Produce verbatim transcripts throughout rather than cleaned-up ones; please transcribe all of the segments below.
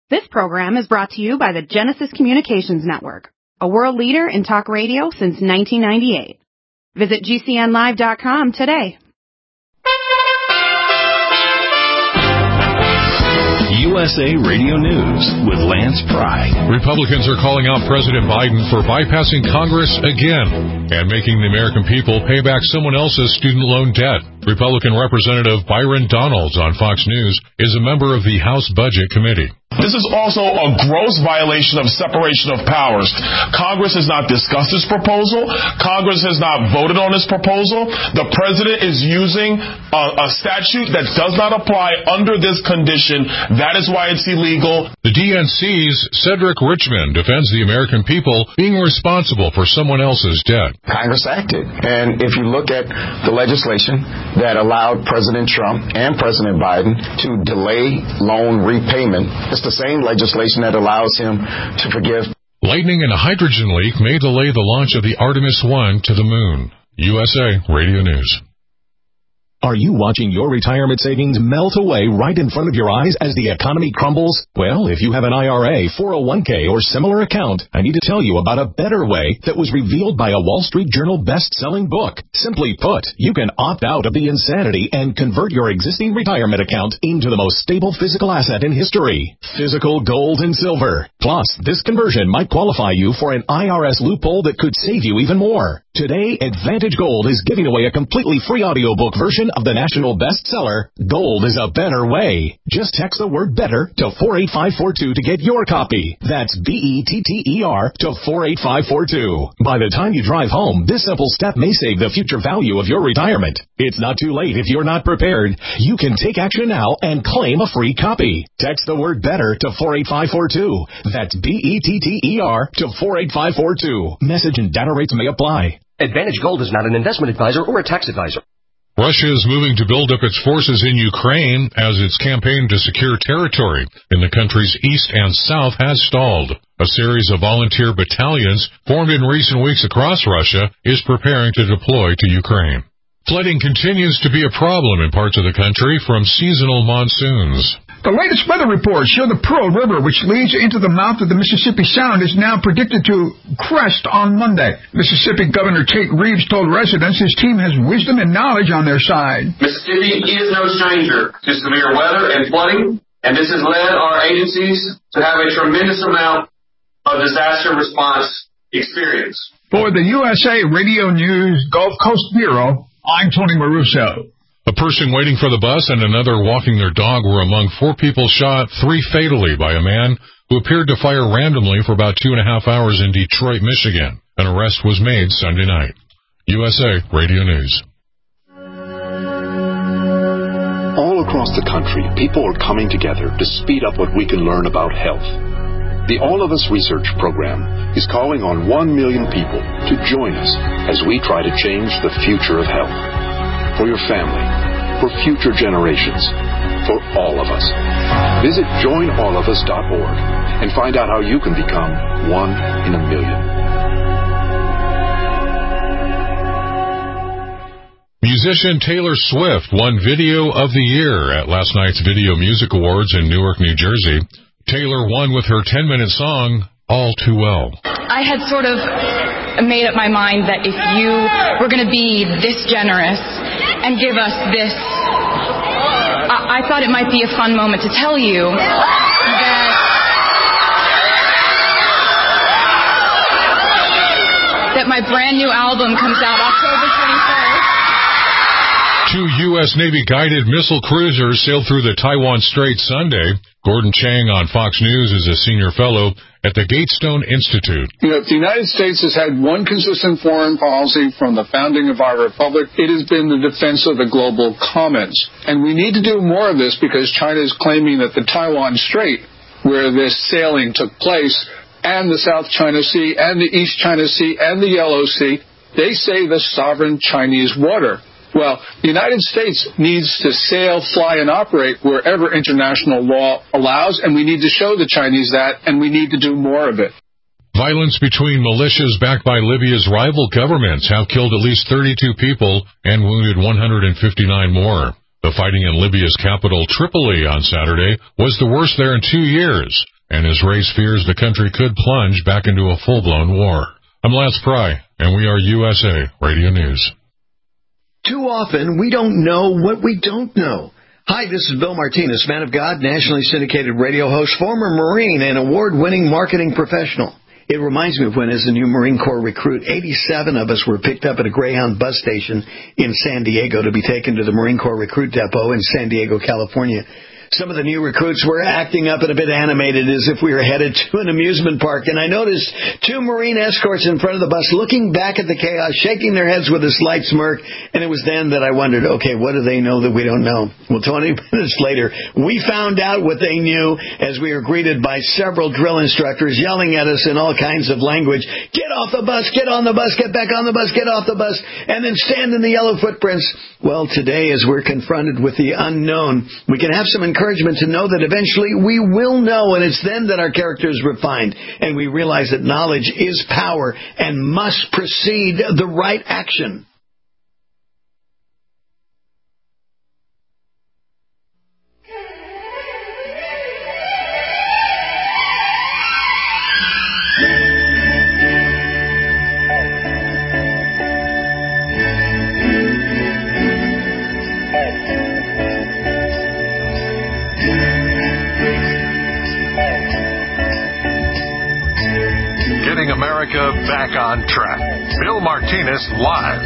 This program is brought to you by the Genesis Communications Network, a world leader in talk radio since nineteen ninety-eight. Visit G C N live dot com today. U S A Radio News with Lance Pry. Republicans are calling out President Biden for bypassing Congress again and making the American people pay back someone else's student loan debt. Republican Representative Byron Donalds on Fox News is a member of the House Budget Committee. This is also a gross violation of separation of powers. Congress has not discussed this proposal. Congress has not voted on this proposal. The president is using a, a statute that does not apply under this condition. That is why it's illegal. The D N C's Cedric Richmond defends the American people being responsible for someone else's debt. Congress acted. And if you look at the legislation that allowed President Trump and President Biden to delay loan repayment, it's the same legislation that allows him to forgive. Lightning and a hydrogen leak may delay the launch of the Artemis one to the moon. U S A Radio News. Are you watching your retirement savings melt away right in front of your eyes as the economy crumbles? Well, if you have an I R A, four oh one k, or similar account, I need to tell you about a better way that was revealed by a Wall Street Journal best-selling book. Simply put, you can opt out of the insanity and convert your existing retirement account into the most stable physical asset in history, physical gold and silver. Plus, this conversion might qualify you for an I R S loophole that could save you even more. Today, Advantage Gold is giving away a completely free audiobook version of the national bestseller, Gold is a Better Way. Just text the word better to four eight five four two to get your copy. That's B E T T E R to four eight five four two. By the time you drive home, this simple step may save the future value of your retirement. It's not too late if you're not prepared. You can take action now and claim a free copy. Text the word better to four eight five four two. That's B E T T E R to four eight five four two. Message and data rates may apply. Advantage Gold is not an investment advisor or a tax advisor. Russia is moving to build up its forces in Ukraine as its campaign to secure territory in the country's east and south has stalled. A series of volunteer battalions formed in recent weeks across Russia is preparing to deploy to Ukraine. Flooding continues to be a problem in parts of the country from seasonal monsoons. The latest weather reports show the Pearl River, which leads into the mouth of the Mississippi Sound, is now predicted to crest on Monday. Mississippi Governor Tate Reeves told residents his team has wisdom and knowledge on their side. Mississippi is no stranger to severe weather and flooding, and this has led our agencies to have a tremendous amount of disaster response experience. For the U S A Radio News Gulf Coast Bureau, I'm Tony Maruso. A person waiting for the bus and another walking their dog were among four people shot, three fatally, by a man who appeared to fire randomly for about two and a half hours in Detroit, Michigan. An arrest was made Sunday night. U S A Radio News. All across the country, people are coming together to speed up what we can learn about health. The All of Us Research Program is calling on one million people to join us as we try to change the future of health. For your family, for future generations, for all of us. Visit join all of us dot org and find out how you can become one in a million. Musician Taylor Swift won Video of the Year at last night's Video Music Awards in Newark, New Jersey. Taylor won with her ten-minute song, All Too Well. I had sort of made up my mind that if you were going to be this generous and give us this, I, I thought it might be a fun moment to tell you that that my brand new album comes out October twenty-first. Two U S Navy guided missile cruisers sailed through the Taiwan Strait Sunday. Gordon Chang on Fox News is a senior fellow at the Gatestone Institute. You know, if the United States has had one consistent foreign policy from the founding of our republic, it has been the defense of the global commons. And we need to do more of this because China is claiming that the Taiwan Strait, where this sailing took place, and the South China Sea, and the East China Sea, and the Yellow Sea, they say the sovereign Chinese water. Well, the United States needs to sail, fly, and operate wherever international law allows, and we need to show the Chinese that, and we need to do more of it. Violence between militias backed by Libya's rival governments have killed at least thirty-two people and wounded one hundred fifty-nine more. The fighting in Libya's capital, Tripoli, on Saturday was the worst there in two years. and his race fears the country could plunge back into a full-blown war. I'm Lance Pry, and we are U S A Radio News. Too often, we don't know what we don't know. Hi, this is Bill Martinez, man of God, nationally syndicated radio host, former Marine, and award-winning marketing professional. It reminds me of when, as a new Marine Corps recruit, eighty-seven of us were picked up at a Greyhound bus station in San Diego to be taken to the Marine Corps Recruit Depot in San Diego, California. Some of the new recruits were acting up and a bit animated as if we were headed to an amusement park. And I noticed two Marine escorts in front of the bus looking back at the chaos, shaking their heads with a slight smirk. And it was then that I wondered, okay, what do they know that we don't know? Well, twenty minutes later, we found out what they knew as we were greeted by several drill instructors yelling at us in all kinds of language. Get off the bus, get on the bus, get back on the bus, get off the bus, and then stand in the yellow footprints. Well, today, as we're confronted with the unknown, we can have some encouragement to know that eventually we will know, and it's then that our character is refined, and we realize that knowledge is power and must precede the right action. America back on track. Bill Martinez live.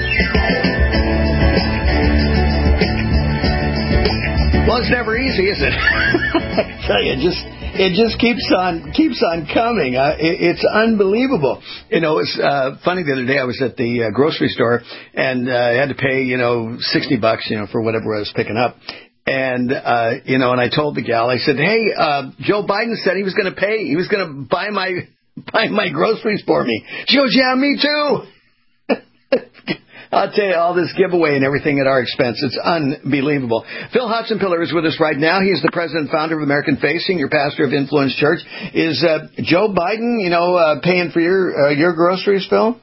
Well, it's never easy, is it? I tell you, it just it just keeps on keeps on coming. Uh, it, it's unbelievable. You know, it's uh, funny. The other day, I was at the uh, grocery store and uh, I had to pay, you know, sixty bucks, you know, for whatever I was picking up. And, uh, you know, and I told the gal, I said, hey, uh, Joe Biden said he was going to pay. He was going to buy my buy my groceries for me. She goes, yeah, me too. I'll tell you, all this giveaway and everything at our expense. It's unbelievable. Phil Hudson-Pillar is with us right now. He's the president and founder of American Faith, senior pastor of Influence Church. Is uh, Joe Biden, you know, uh, paying for your uh, your groceries, Phil?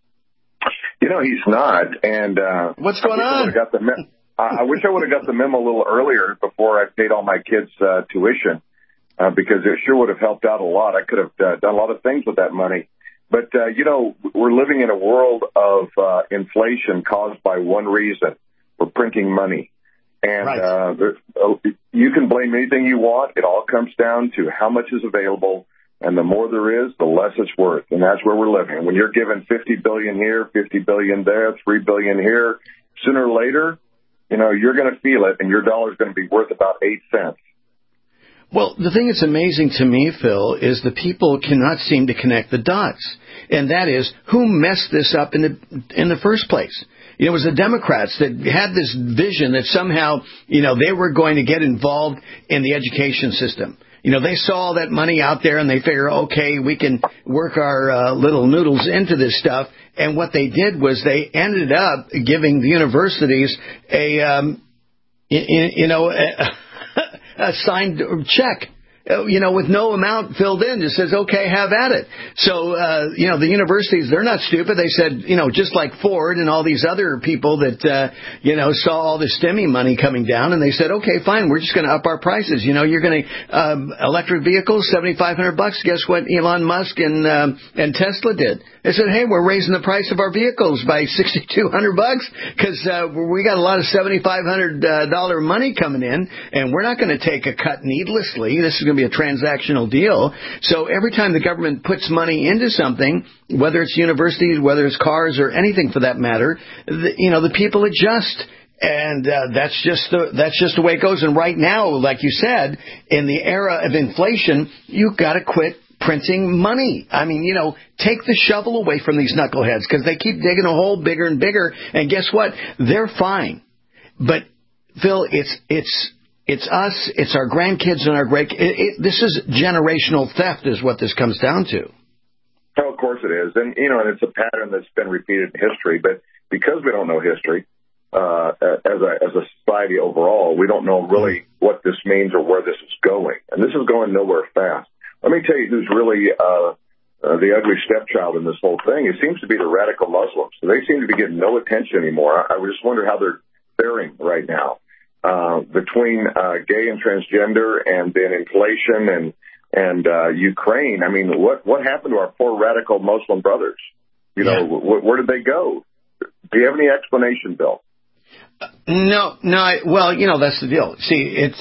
You know, he's not. And uh, what's going I on? I, got the me- I wish I would have got the memo a little earlier before I paid all my kids' uh, tuition. Uh, because it sure would have helped out a lot. I could have uh, done a lot of things with that money. But, uh, you know, we're living in a world of uh, inflation caused by one reason. We're printing money. And right. uh, there, uh, you can blame anything you want. It all comes down to how much is available. And the more there is, the less it's worth. And that's where we're living. When you're given fifty billion dollars here, fifty billion dollars there, three billion dollars here, sooner or later, you know, you're going to feel it, and your dollar's going to be worth about eight cents. Well, the thing that's amazing to me, Phil, is the people cannot seem to connect the dots. And that is, who messed this up in the in the first place? You know, it was the Democrats that had this vision that somehow, you know, they were going to get involved in the education system. You know, they saw all that money out there and they figure, okay, we can work our uh, little noodles into this stuff. And what they did was they ended up giving the universities a, um, you, you know, a, a signed check, you know, with no amount filled in. Just says, okay, have at it. So, uh, you know, the universities, they're not stupid. They said, you know, just like Ford and all these other people that, uh, you know, saw all the STEMI money coming down, and they said, okay, fine, we're just going to up our prices. You know, you're going to, um, electric vehicles, seventy-five hundred bucks. Guess what Elon Musk and, um, and Tesla did? They said, hey, we're raising the price of our vehicles by sixty-two hundred bucks because, uh, we got a lot of seventy-five hundred dollars money coming in, and we're not going to take a cut needlessly. This is going to be a transactional deal. So every time the government puts money into something, whether it's universities, whether it's cars, or anything for that matter, the, you know, the people adjust. And uh, that's just the that's just the way it goes. And right now, like you said, in the era of inflation, you've got to quit printing money. I mean, you know, take the shovel away from these knuckleheads because they keep digging a hole bigger and bigger. And guess what? They're fine. But Phil, it's it's it's us, it's our grandkids and our great. It, it, this is generational theft, is what this comes down to. Oh, of course it is, and you know, and it's a pattern that's been repeated in history. But because we don't know history. Uh, as a as a society overall, we don't know really what this means or where this is going. And this is going nowhere fast. Let me tell you who's really uh, uh, the ugly stepchild in this whole thing. It seems to be the radical Muslims. They seem to be getting no attention anymore. I, I just wonder how they're faring right now. Uh, between uh, gay and transgender and then inflation and and uh, Ukraine. I mean, what what happened to our poor radical Muslim brothers? You know, yeah. wh- where did they go? Do you have any explanation, Bill? Uh, no, no. I, well, you know, that's the deal. See, it's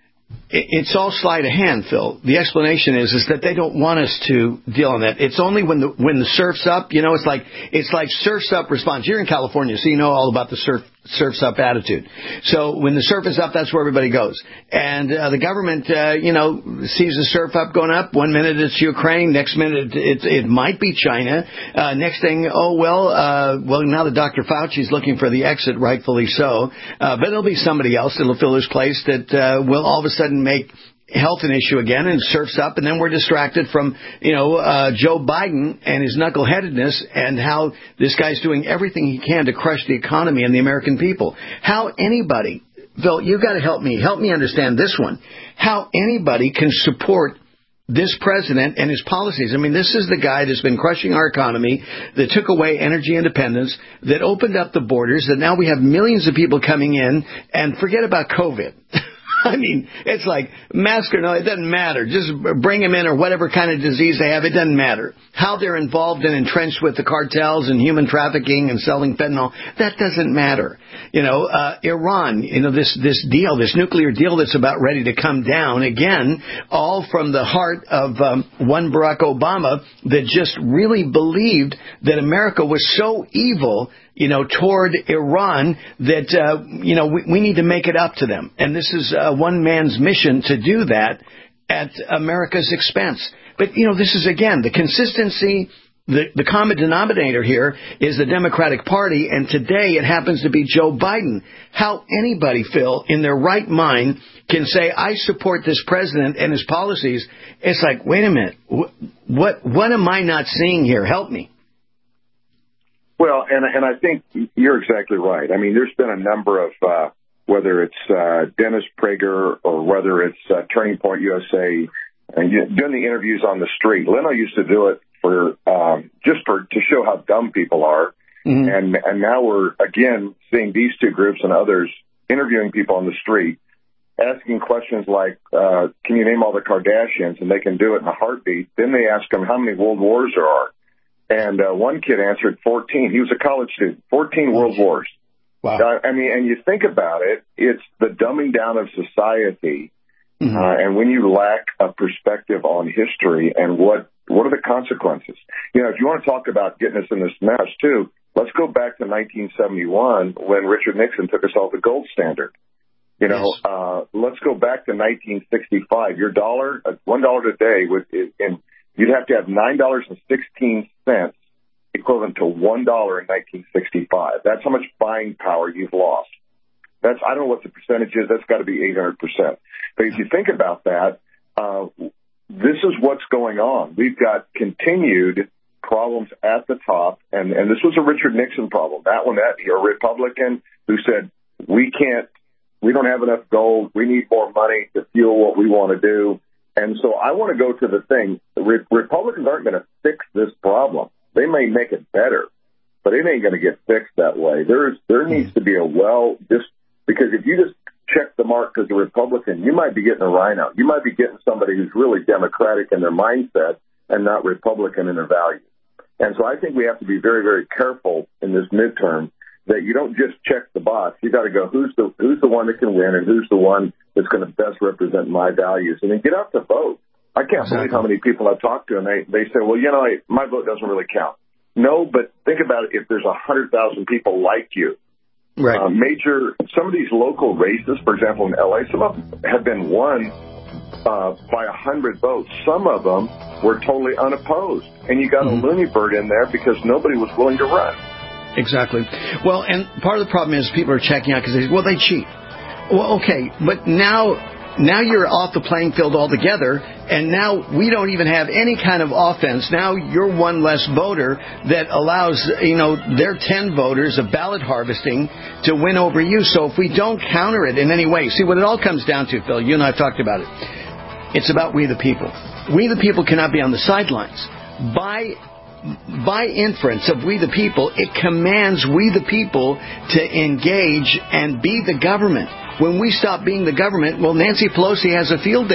it's all sleight of hand, Phil. The explanation is is that they don't want us to deal on that. It's only when the when the surf's up. You know, it's like it's like surf's up response. You're in California, so you know all about the surf surf's up attitude. So when the surf is up, that's where everybody goes. And uh, the government, uh, you know, sees the surf up going up. One minute it's Ukraine, next minute it it, it might be China. Uh, next thing, oh well, uh, well now that Doctor Fauci's looking for the exit, rightfully so. Uh, but it'll be somebody else that'll fill his place that uh, will all of a sudden make health an issue again, and surfs up, and then we're distracted from, you know, uh, Joe Biden and his knuckleheadedness and how this guy's doing everything he can to crush the economy and the American people. How anybody, Phil, you've got to help me, help me understand this one, how anybody can support this president and his policies. I mean, this is the guy that's been crushing our economy, that took away energy independence, that opened up the borders, that now we have millions of people coming in, and forget about COVID. I mean, it's like, mask or no, it doesn't matter. Just bring them in, or whatever kind of disease they have, it doesn't matter. How they're involved and entrenched with the cartels and human trafficking and selling fentanyl, that doesn't matter. You know, uh, Iran, you know, this, this deal, this nuclear deal that's about ready to come down, again, all from the heart of um, one Barack Obama that just really believed that America was so evil, you know, toward Iran that, uh, you know, we, we need to make it up to them. And this is uh, one man's mission to do that at America's expense. But, you know, this is, again, the consistency, the, the common denominator here is the Democratic Party, and today it happens to be Joe Biden. How anybody, Phil, in their right mind can say, I support this president and his policies, it's like, wait a minute, what, what am I not seeing here? Help me. Well, and and I think you're exactly right. I mean, there's been a number of, uh, whether it's uh, Dennis Prager or whether it's uh, Turning Point U S A, and you, doing the interviews on the street. Leno used to do it for um, just for to show how dumb people are, mm-hmm. and and now we're again seeing these two groups and others interviewing people on the street, asking questions like, uh, "Can you name all the Kardashians?" And they can do it in a heartbeat. Then they ask them how many world wars there are. And uh, one kid answered fourteen. He was a college student. fourteen world wars. Wow. Uh, I mean, and you think about it, it's the dumbing down of society. Mm-hmm. Uh, and when you lack a perspective on history and what, what are the consequences? You know, if you want to talk about getting us in this mess, too, let's go back to nineteen seventy-one when Richard Nixon took us off the gold standard. You know, yes. uh, let's go back to nineteen sixty-five. Your dollar, uh, one dollar today, would, in you'd have to have nine dollars and sixteen cents, equivalent to one dollar in nineteen sixty-five. That's how much buying power you've lost. That's, I don't know what the percentage is. That's got to be eight hundred percent. But if you think about that, uh, this is what's going on. We've got continued problems at the top, and, and this was a Richard Nixon problem. That one, that a Republican who said, we can't, we don't have enough gold. We need more money to fuel what we want to do. And so I want to go to the thing. Re- Republicans aren't going to fix this problem. They may make it better, but it ain't going to get fixed that way. There's there needs to be a well, just because if you just check the mark as a Republican, you might be getting a rhino. You might be getting somebody who's really Democratic in their mindset and not Republican in their values. And so I think we have to be very, very careful in this midterm that you don't just check the box. You got to go, who's the who's the one that can win and who's the one that's going to best represent my values, and then get out to vote. I can't exactly. believe how many people I've talked to, and they, they say, well, you know, my vote doesn't really count. No, but think about it. If there's one hundred thousand people like you, right. uh, major, some of these local races, for example, in L A, some of them have been won uh, by one hundred votes. Some of them were totally unopposed, and you got mm-hmm. a loony bird in there because nobody was willing to run. Exactly. Well, and part of the problem is people are checking out because they, well, they cheat. Well, okay, but now, now you're off the playing field altogether, and now we don't even have any kind of offense. Now you're one less voter that allows, you know, their ten voters of ballot harvesting to win over you. So if we don't counter it in any way, see what it all comes down to, Phil, you and I have talked about it. It's about we the people. We the people cannot be on the sidelines. By By inference of we the people, it commands we the people to engage and be the government. When we stop being the government, well, Nancy Pelosi has a field day.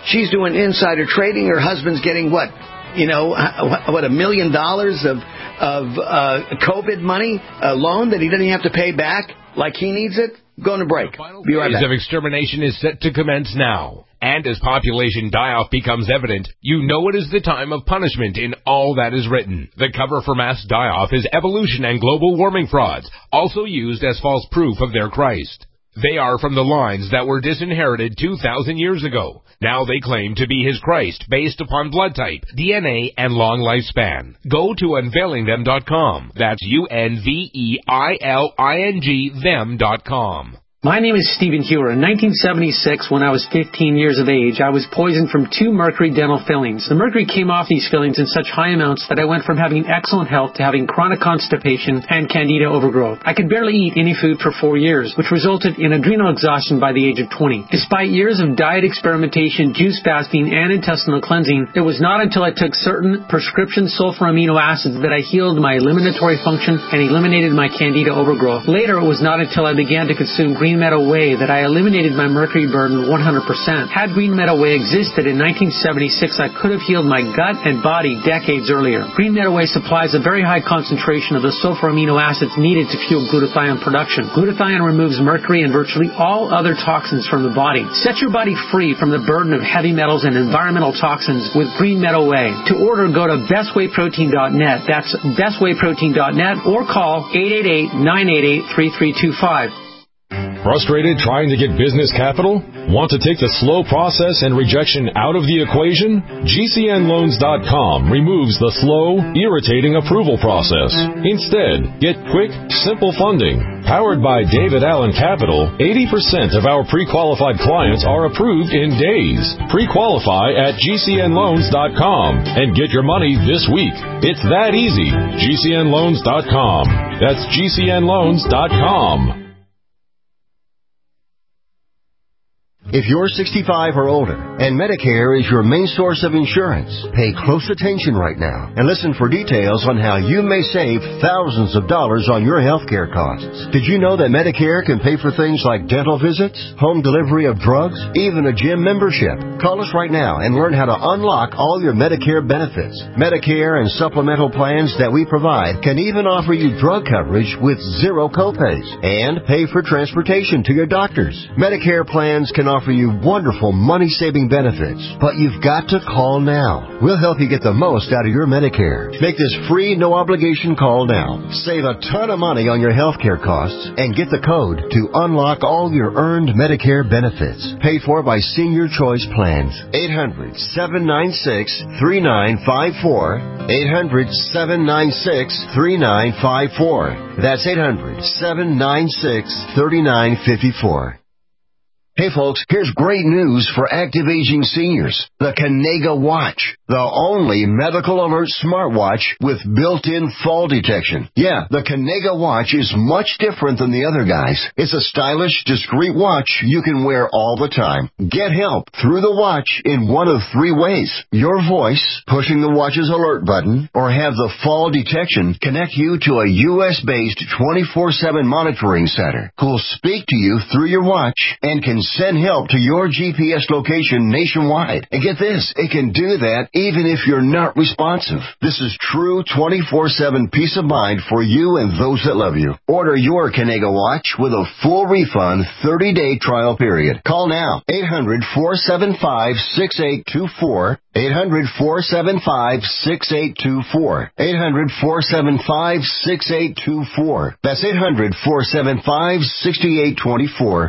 She's doing insider trading. Her husband's getting what? You know, what, a million dollars of of uh, COVID money, a loan that he doesn't have to pay back like he needs it? Going to break. Be right back. The phase of extermination is set to commence now. And as population die-off becomes evident, you know it is the time of punishment in all that is written. The cover for mass die-off is evolution and global warming frauds, also used as false proof of their Christ. They are from the lines that were disinherited two thousand years ago. Now they claim to be his Christ based upon blood type, D N A, and long lifespan. Go to unveiling them dot com. That's U N V E I L I N G them dot com. My name is Stephen Hewer. In nineteen seventy-six, when I was fifteen years of age, I was poisoned from two mercury dental fillings. The mercury came off these fillings in such high amounts that I went from having excellent health to having chronic constipation and candida overgrowth. I could barely eat any food for four years, which resulted in adrenal exhaustion by the age of twenty. Despite years of diet experimentation, juice fasting, and intestinal cleansing, it was not until I took certain prescription sulfur amino acids that I healed my eliminatory function and eliminated my candida overgrowth. Later, it was not until I began to consume green Meadow Whey that I eliminated my mercury burden one hundred percent. Had Green Meadow Whey existed in nineteen seventy-six, I could have healed my gut and body decades earlier. Green Meadow Whey supplies a very high concentration of the sulfur amino acids needed to fuel glutathione production. Glutathione removes mercury and virtually all other toxins from the body. Set your body free from the burden of heavy metals and environmental toxins with Green Meadow Whey. To order, go to best way protein dot net. That's best way protein dot net or call eight eight eight, nine eight eight, three three two five. Frustrated trying to get business capital? Want to take the slow process and rejection out of the equation? G C N loans dot com removes the slow, irritating approval process. Instead, get quick, simple funding. Powered by David Allen Capital, eighty percent of our pre-qualified clients are approved in days. Pre-qualify at G C N loans dot com and get your money this week. It's that easy. G C N loans dot com. That's G C N loans dot com. If you're sixty-five or older and Medicare is your main source of insurance, pay close attention right now and listen for details on how you may save thousands of dollars on your health care costs. Did you know that Medicare can pay for things like dental visits, home delivery of drugs, even a gym membership? Call us right now and learn how to unlock all your Medicare benefits. Medicare and supplemental plans that we provide can even offer you drug coverage with zero copays and pay for transportation to your doctors. Medicare plans can offer you wonderful money-saving benefits, but you've got to call now. We'll help you get the most out of your Medicare. Make this free, no-obligation call now. Save a ton of money on your health care costs and get the code to unlock all your earned Medicare benefits. Paid for by Senior Choice Plans. eight hundred, seven nine six, three nine five four. eight hundred, seven nine six, three nine five four. That's eight hundred, seven nine six, three nine five four. Hey folks, here's great news for active aging seniors. The Kanega Watch. The only medical alert smartwatch with built-in fall detection. Yeah, the Kanega Watch is much different than the other guys. It's a stylish, discreet watch you can wear all the time. Get help through the watch in one of three ways. Your voice, pushing the watch's alert button, or have the fall detection connect you to a U S-based twenty-four seven monitoring center who'll speak to you through your watch and can send help to your G P S location nationwide. And get this, it can do that even if you're not responsive. This is true twenty-four seven peace of mind for you and those that love you. Order your Kanega Watch with a full refund thirty-day trial period. Call now, eight hundred, four seven five, six eight two four. eight hundred, four seven five, six eight two four. eight hundred, four seven five, six eight two four. That's eight hundred, four seven five, six eight two four.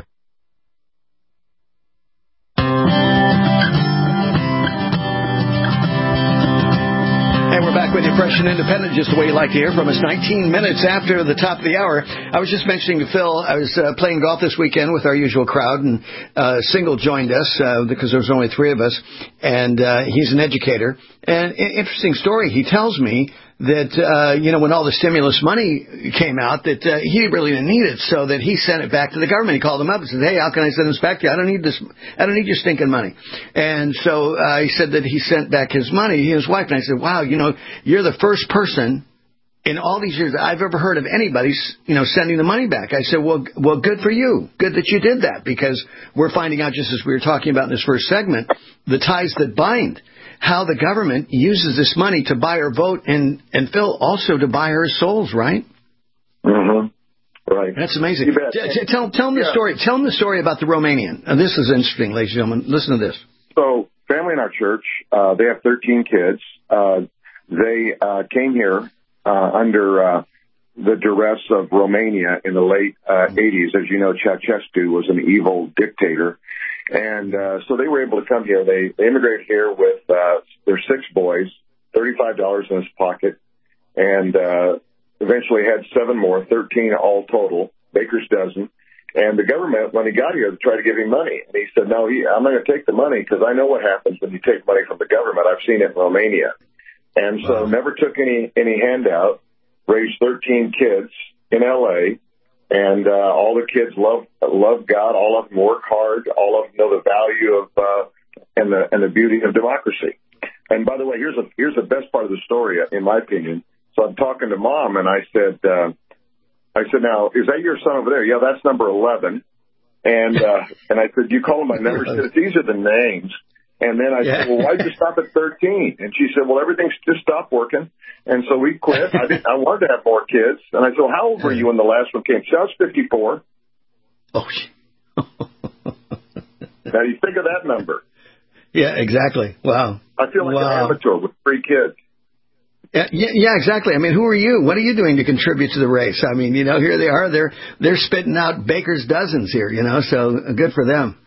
And we're back with you, Fresh and Independent, just the way you like to hear from us. nineteen minutes after the top of the hour. I was just mentioning to Phil, I was uh, playing golf this weekend with our usual crowd, and uh, Single joined us uh, because there was only three of us, and uh, he's an educator. And interesting story, he tells me that, uh, you know, when all the stimulus money came out, that uh, he really didn't need it, so that he sent it back to the government. He called them up and said, hey, how can I send this back to you? I don't need this. I don't need your stinking money. And so uh, he said that he sent back his money, he and his wife, and I said, wow, you know, you're the first person in all these years that I've ever heard of anybody, you know, sending the money back. I said, well, well, good for you. Good that you did that, because we're finding out, just as we were talking about in this first segment, the ties that bind, how the government uses this money to buy her vote and, and Phil, also to buy her souls, right? Mm-hmm. Right. That's amazing. T- t- tell, tell them the yeah. story. Tell them the story about the Romanian. And this is interesting, ladies and gentlemen. Listen to this. So, family in our church, uh, they have thirteen kids. Uh, they uh, came here uh, under uh, the duress of Romania in the late uh, eighties. As you know, Ceausescu was an evil dictator. And uh, so they were able to come here. They, they immigrated here with uh, their six boys, thirty-five dollars in his pocket, and uh, eventually had seven more, thirteen all total, baker's dozen. And the government, when he got here, tried to give him money. And he said, no, he, I'm not going to take the money because I know what happens when you take money from the government. I've seen it in Romania. And so wow. never took any, any handout, raised thirteen kids in L A, and uh, all the kids love love God. All of them work hard. All of them know the value of uh, and the and the beauty of democracy. And by the way, here's a here's the best part of the story, in my opinion. So I'm talking to Mom, and I said, uh, I said, now, is that your son over there? Yeah, that's number eleven. And uh, and I said, you call him by number? She said, these are the names. And then I yeah. said, well, why'd you stop at thirteen? And she said, well, everything's just stopped working. And so we quit. I didn't, I wanted to have more kids. And I said, well, how old were you when the last one came? She said, I was fifty-four. Oh, now, you think of that number. Yeah, exactly. Wow. I feel like wow. an amateur with three kids. Yeah, yeah, exactly. I mean, who are you? What are you doing to contribute to the race? I mean, you know, here they are. They're they're spitting out baker's dozens here, you know, so good for them.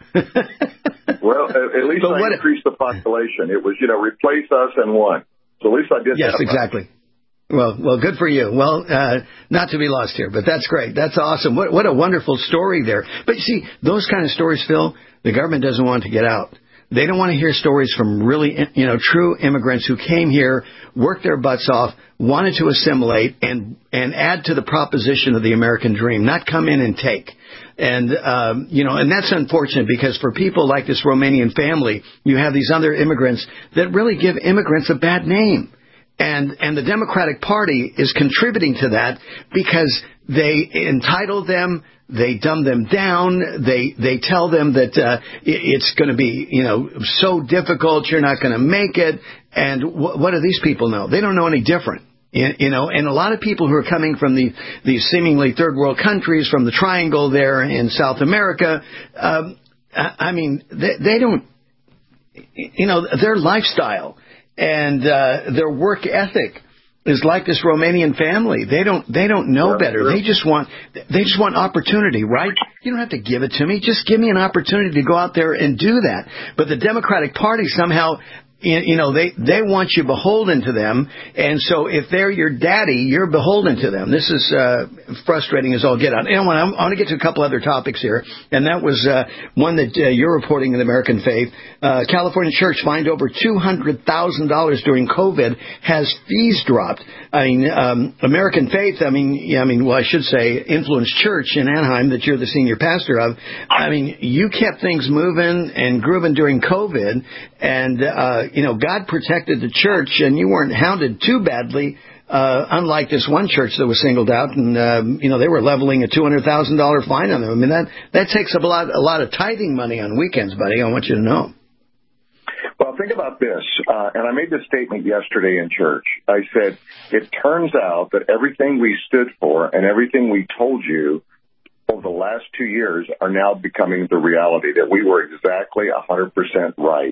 Well, at least but I what, increased the population. It was, you know, replace us and one. So at least I did yes, that. Yes, exactly. Well, well, good for you. Well, uh, not to be lost here, but that's great. That's awesome. What what a wonderful story there. But you see, those kind of stories, Phil, the government doesn't want to get out. They don't want to hear stories from really, you know, true immigrants who came here, worked their butts off, wanted to assimilate, and and add to the proposition of the American dream, not come in and take. And, um, you know, and that's unfortunate because for people like this Romanian family, you have these other immigrants that really give immigrants a bad name. And and the Democratic Party is contributing to that because they entitle them, they dumb them down, they they tell them that uh, it's going to be, you know, so difficult, you're not going to make it. And wh- what do these people know? They don't know any different. You know, and a lot of people who are coming from the, the seemingly third world countries, from the triangle there in South America, um, I mean, they, they don't, you know, their lifestyle and uh, their work ethic is like this Romanian family. They don't they don't know better. They just want they just want opportunity, right? You don't have to give it to me. Just give me an opportunity to go out there and do that. But the Democratic Party somehow, you know, they, they want you beholden to them. And so if they're your daddy, you're beholden to them. This is uh, frustrating as all get out. And I want to get to a couple other topics here. And that was uh, one that uh, you're reporting in American Faith. Uh, California Church fined over two hundred thousand dollars during COVID, has fees dropped. I mean, um, American Faith, I mean, yeah, I mean, well, I should say Influence Church in Anaheim that you're the senior pastor of. I mean, you kept things moving and grooving during COVID. And, uh, you know, God protected the church, and you weren't hounded too badly, uh, unlike this one church that was singled out, and, um, you know, they were leveling a two hundred thousand dollars fine on them. I mean, that, that takes up a lot, a lot of tithing money on weekends, buddy. I want you to know. Well, think about this, uh, and I made this statement yesterday in church. I said, it turns out that everything we stood for and everything we told you over the last two years are now becoming the reality, that we were exactly one hundred percent right.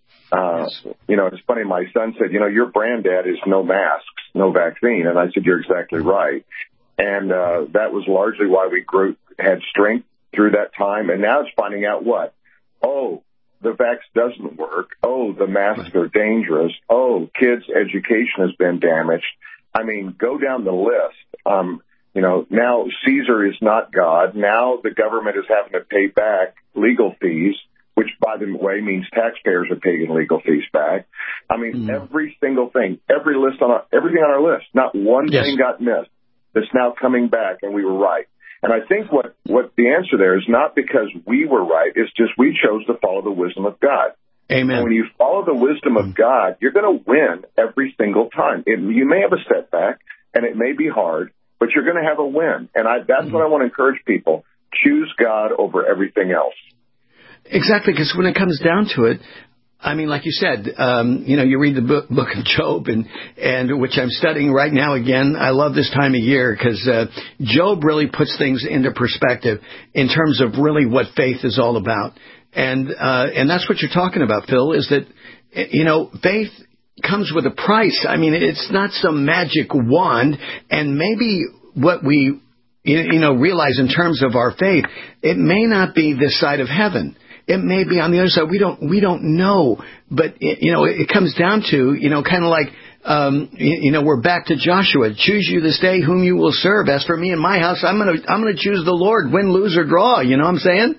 Uh, you know, it's funny, my son said, you know, your granddad is no masks, no vaccine. And I said, you're exactly right. And uh, that was largely why we grew, had strength through that time. And now it's finding out what? Oh, the vax doesn't work. Oh, the masks are dangerous. Oh, kids' education has been damaged. I mean, go down the list. Um, you know, now Caesar is not God. Now the government is having to pay back legal fees, which, by the way, means taxpayers are paying legal fees back. I mean, mm. every single thing, every list on our, everything on our list, not one yes. thing got missed. That's now coming back, and we were right. And I think what, what the answer there is not because we were right. It's just we chose to follow the wisdom of God. Amen. And when you follow the wisdom of God, you're going to win every single time. It, you may have a setback. and it may be hard, but you're going to have a win. And I, that's mm-hmm. what I want to encourage people. Choose God over everything else. Exactly, because when it comes down to it, I mean, like you said, um, you know, you read the book, book of Job, and, and which I'm studying right now again. I love this time of year because uh, Job really puts things into perspective in terms of really what faith is all about. And uh, and that's what you're talking about, Phil, is that, you know, faith comes with a price. I mean, it's not some magic wand, and maybe what we, you know, realize in terms of our faith, it may not be this side of heaven. It may be on the other side. We don't we don't know. But, it, you know, it comes down to, you know, kind of like, um, you, you know, we're back to Joshua. Choose you this day whom you will serve. As for me and my house, I'm going to I'm going to choose the Lord, win, lose, or draw. You know what I'm saying?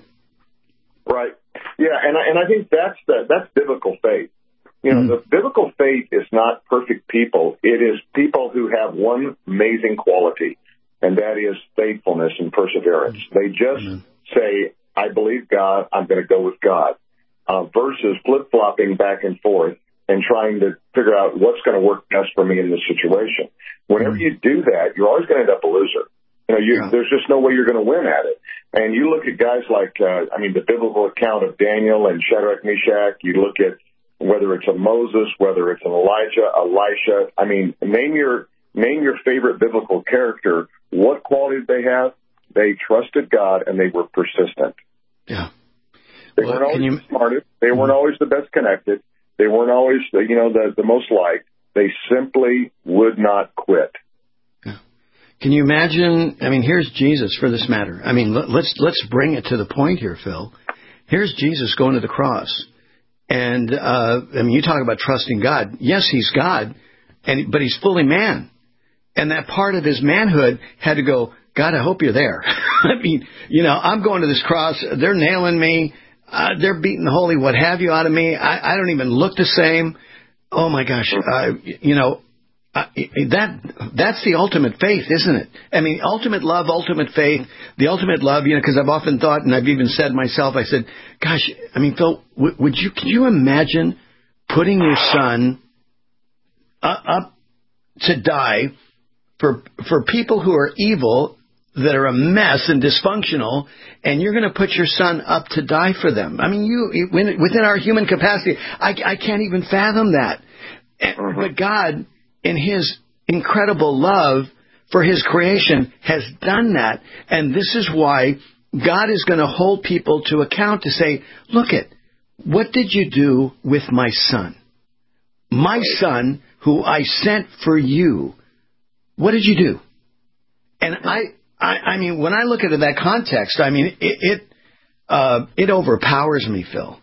Right. Yeah, and I, and I think that's the, that's biblical faith. You know, mm-hmm. the biblical faith is not perfect people. It is people who have one amazing quality, and that is faithfulness and perseverance. Mm-hmm. They just mm-hmm. say, I believe God, I'm going to go with God, uh, versus flip-flopping back and forth and trying to figure out what's going to work best for me in this situation. Whenever you do that, you're always going to end up a loser. You know, you, yeah. there's just no way you're going to win at it. And you look at guys like, uh, I mean, the biblical account of Daniel and Shadrach, Meshach. You look at whether it's a Moses, whether it's an Elijah, Elisha. I mean, name your name your favorite biblical character. What qualities they have? They trusted God and they were persistent. Yeah. They well, weren't always you... the smartest. They weren't always the best connected. They weren't always, the, you know, the, the most liked. They simply would not quit. Yeah. Can you imagine? I mean, here's Jesus for this matter. I mean, let's let's bring it to the point here, Phil. Here's Jesus going to the cross, and uh, I mean, you talk about trusting God. Yes, he's God, and but he's fully man, and that part of his manhood had to go, God, I hope you're there. I mean, you know, I'm going to this cross. They're nailing me. Uh, they're beating the holy what have you out of me. I, I don't even look the same. Oh, my gosh. Uh, you know, uh, that that's the ultimate faith, isn't it? I mean, ultimate love, ultimate faith, the ultimate love, you know, because I've often thought, and I've even said myself, I said, gosh, I mean, Phil, w- would you, can you imagine putting your son uh, up to die for for people who are evil, that are a mess and dysfunctional, and you're going to put your son up to die for them? I mean, you within our human capacity, I, I can't even fathom that. Mm-hmm. But God, in his incredible love for his creation, has done that. And this is why God is going to hold people to account to say, look it, what did you do with my son? My son, who I sent for you. What did you do? And I, I, I mean, when I look at that context, I mean, it it, uh, it overpowers me, Phil.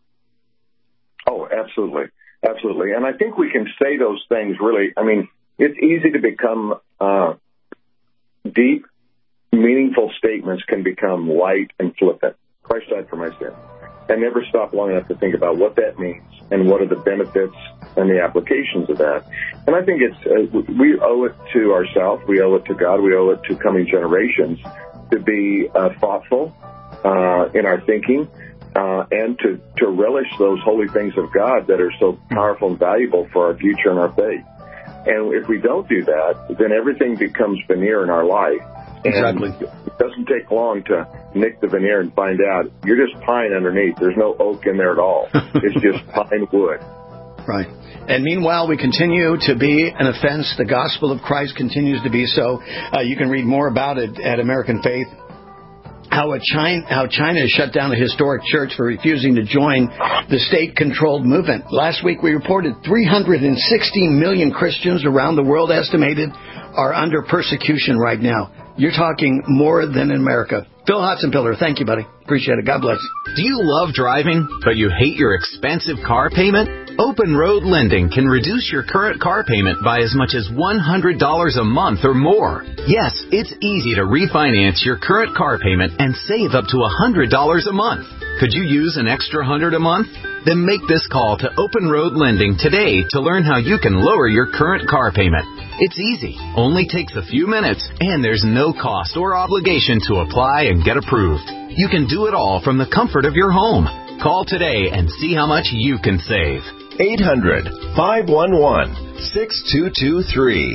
Oh, absolutely. Absolutely. And I think we can say those things really. I mean, it's easy to become uh, deep, meaningful statements can become light and flippant. Christ died for my sin. And never stop long enough to think about what that means and what are the benefits and the applications of that. And I think it's uh, we owe it to ourselves, we owe it to God, we owe it to coming generations to be uh, thoughtful uh, in our thinking uh, and to, to relish those holy things of God that are so powerful and valuable for our future and our faith. And if we don't do that, then everything becomes veneer in our life. And exactly. It doesn't take long to nick the veneer and find out you're just pine underneath. There's no oak in there at all. It's just pine wood. Right. And meanwhile, we continue to be an offense. The gospel of Christ continues to be so. Uh, you can read more about it at American Faith. How, a China, how China has shut down a historic church for refusing to join the state-controlled movement. Last week, we reported three hundred sixty million Christians around the world estimated are under persecution right now. You're talking more than in America. Phil Hotzenpiller, thank you, buddy. Appreciate it. God bless. Do you love driving, but you hate your expensive car payment? Open Road Lending can reduce your current car payment by as much as one hundred dollars a month or more. Yes, it's easy to refinance your current car payment and save up to one hundred dollars a month. Could you use an extra one hundred dollars a month? Then make this call to Open Road Lending today to learn how you can lower your current car payment. It's easy, only takes a few minutes, and there's no cost or obligation to apply and get approved. You can do it all from the comfort of your home. Call today and see how much you can save. eight hundred, five one one, six two two three.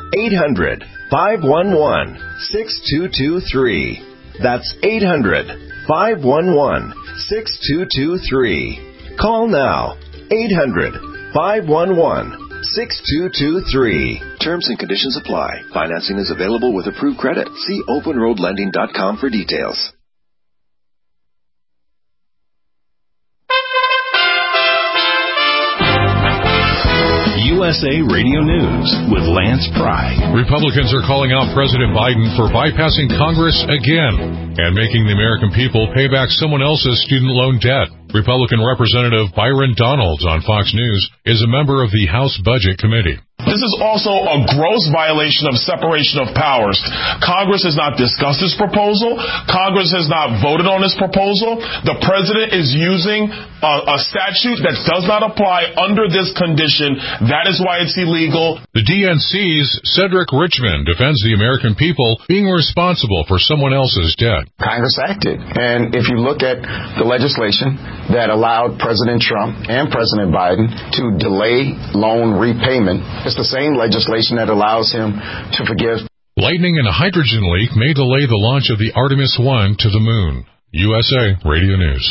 eight hundred, five one one, six two two three. That's eight hundred, five one one, six two two three. Call now. eight hundred, five one one, six two two three. Terms and conditions apply. Financing is available with approved credit. See open road lending dot com for details. U S A Radio News with Lance Pry. Republicans are calling out President Biden for bypassing Congress again and making the American people pay back someone else's student loan debt. Republican Representative Byron Donalds on Fox News is a member of the House Budget Committee. This is also a gross violation of separation of powers. Congress has not discussed this proposal. Congress has not voted on this proposal. The president is using a, a statute that does not apply under this condition. That is why it's illegal. The D N C's Cedric Richmond defends the American people being responsible for someone else's debt. Congress acted. And if you look at the legislation that allowed President Trump and President Biden to delay loan repayment, it's the same legislation that allows him to forgive. Lightning and a hydrogen leak may delay the launch of the Artemis one to the moon. U S A Radio News.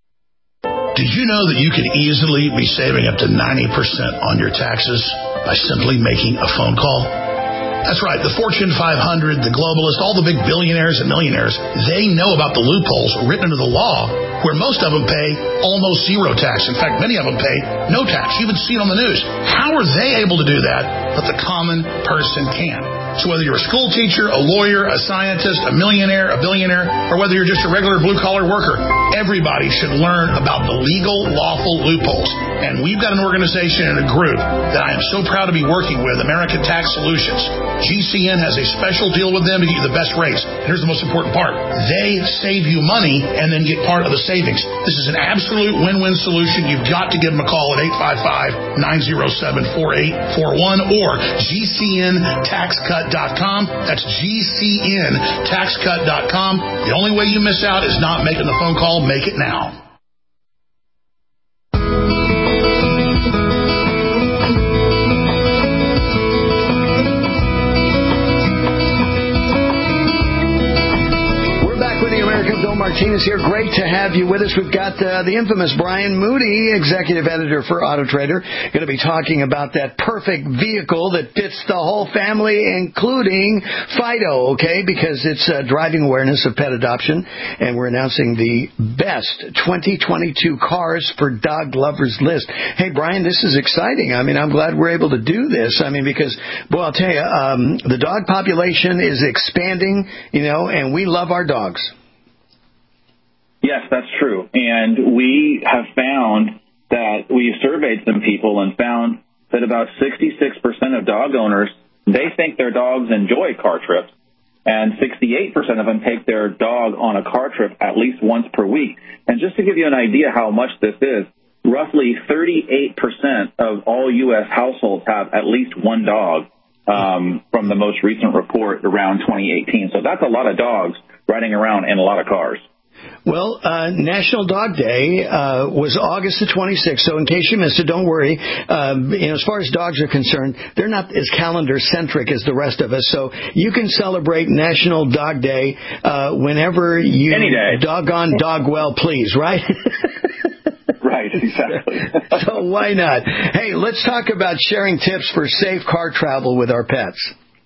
Did you know that you could easily be saving up to ninety percent on your taxes by simply making a phone call? That's right. The Fortune five hundred, the globalists, all the big billionaires and millionaires, they know about the loopholes written into the law where most of them pay almost zero tax. In fact, many of them pay no tax. You even see it on the news. How are they able to do that, but the common person can? So whether you're a school teacher, a lawyer, a scientist, a millionaire, a billionaire, or whether you're just a regular blue-collar worker, everybody should learn about the legal, lawful loopholes. And we've got an organization and a group that I am so proud to be working with, American Tax Solutions. G C N has a special deal with them to get you the best rates. And here's the most important part. They save you money and then get part of the savings. This is an absolute win-win solution. You've got to give them a call at eight five five, nine oh seven, four eight four one or G C N tax cut dot com. That's G C N tax cut dot com. The only way you miss out is not making the phone call. Make it now. Martinez here. Great to have you with us. We've got uh, the infamous Brian Moody, executive editor for Auto Trader, going to be talking about that perfect vehicle that fits the whole family, including Fido, okay, because it's uh, driving awareness of pet adoption, and we're announcing the best twenty twenty-two cars for dog lovers list. Hey, Brian, this is exciting. I mean, I'm glad we're able to do this. I mean, because, boy, I'll tell you, um, the dog population is expanding, you know, and we love our dogs. Yes, that's true. And we have found that we surveyed some people and found that about sixty-six percent of dog owners, they think their dogs enjoy car trips, and sixty-eight percent of them take their dog on a car trip at least once per week. And just to give you an idea how much this is, roughly thirty-eight percent of all U S households have at least one dog um, from the most recent report around twenty eighteen. So that's a lot of dogs riding around in a lot of cars. Well, uh, National Dog Day uh, was August the twenty-sixth, so in case you missed it, don't worry. Um, you know, as far as dogs are concerned, they're not as calendar-centric as the rest of us, so you can celebrate National Dog Day uh, whenever you Any day. doggone dog well please, right? Right, exactly. So why not? Hey, let's talk about sharing tips for safe car travel with our pets.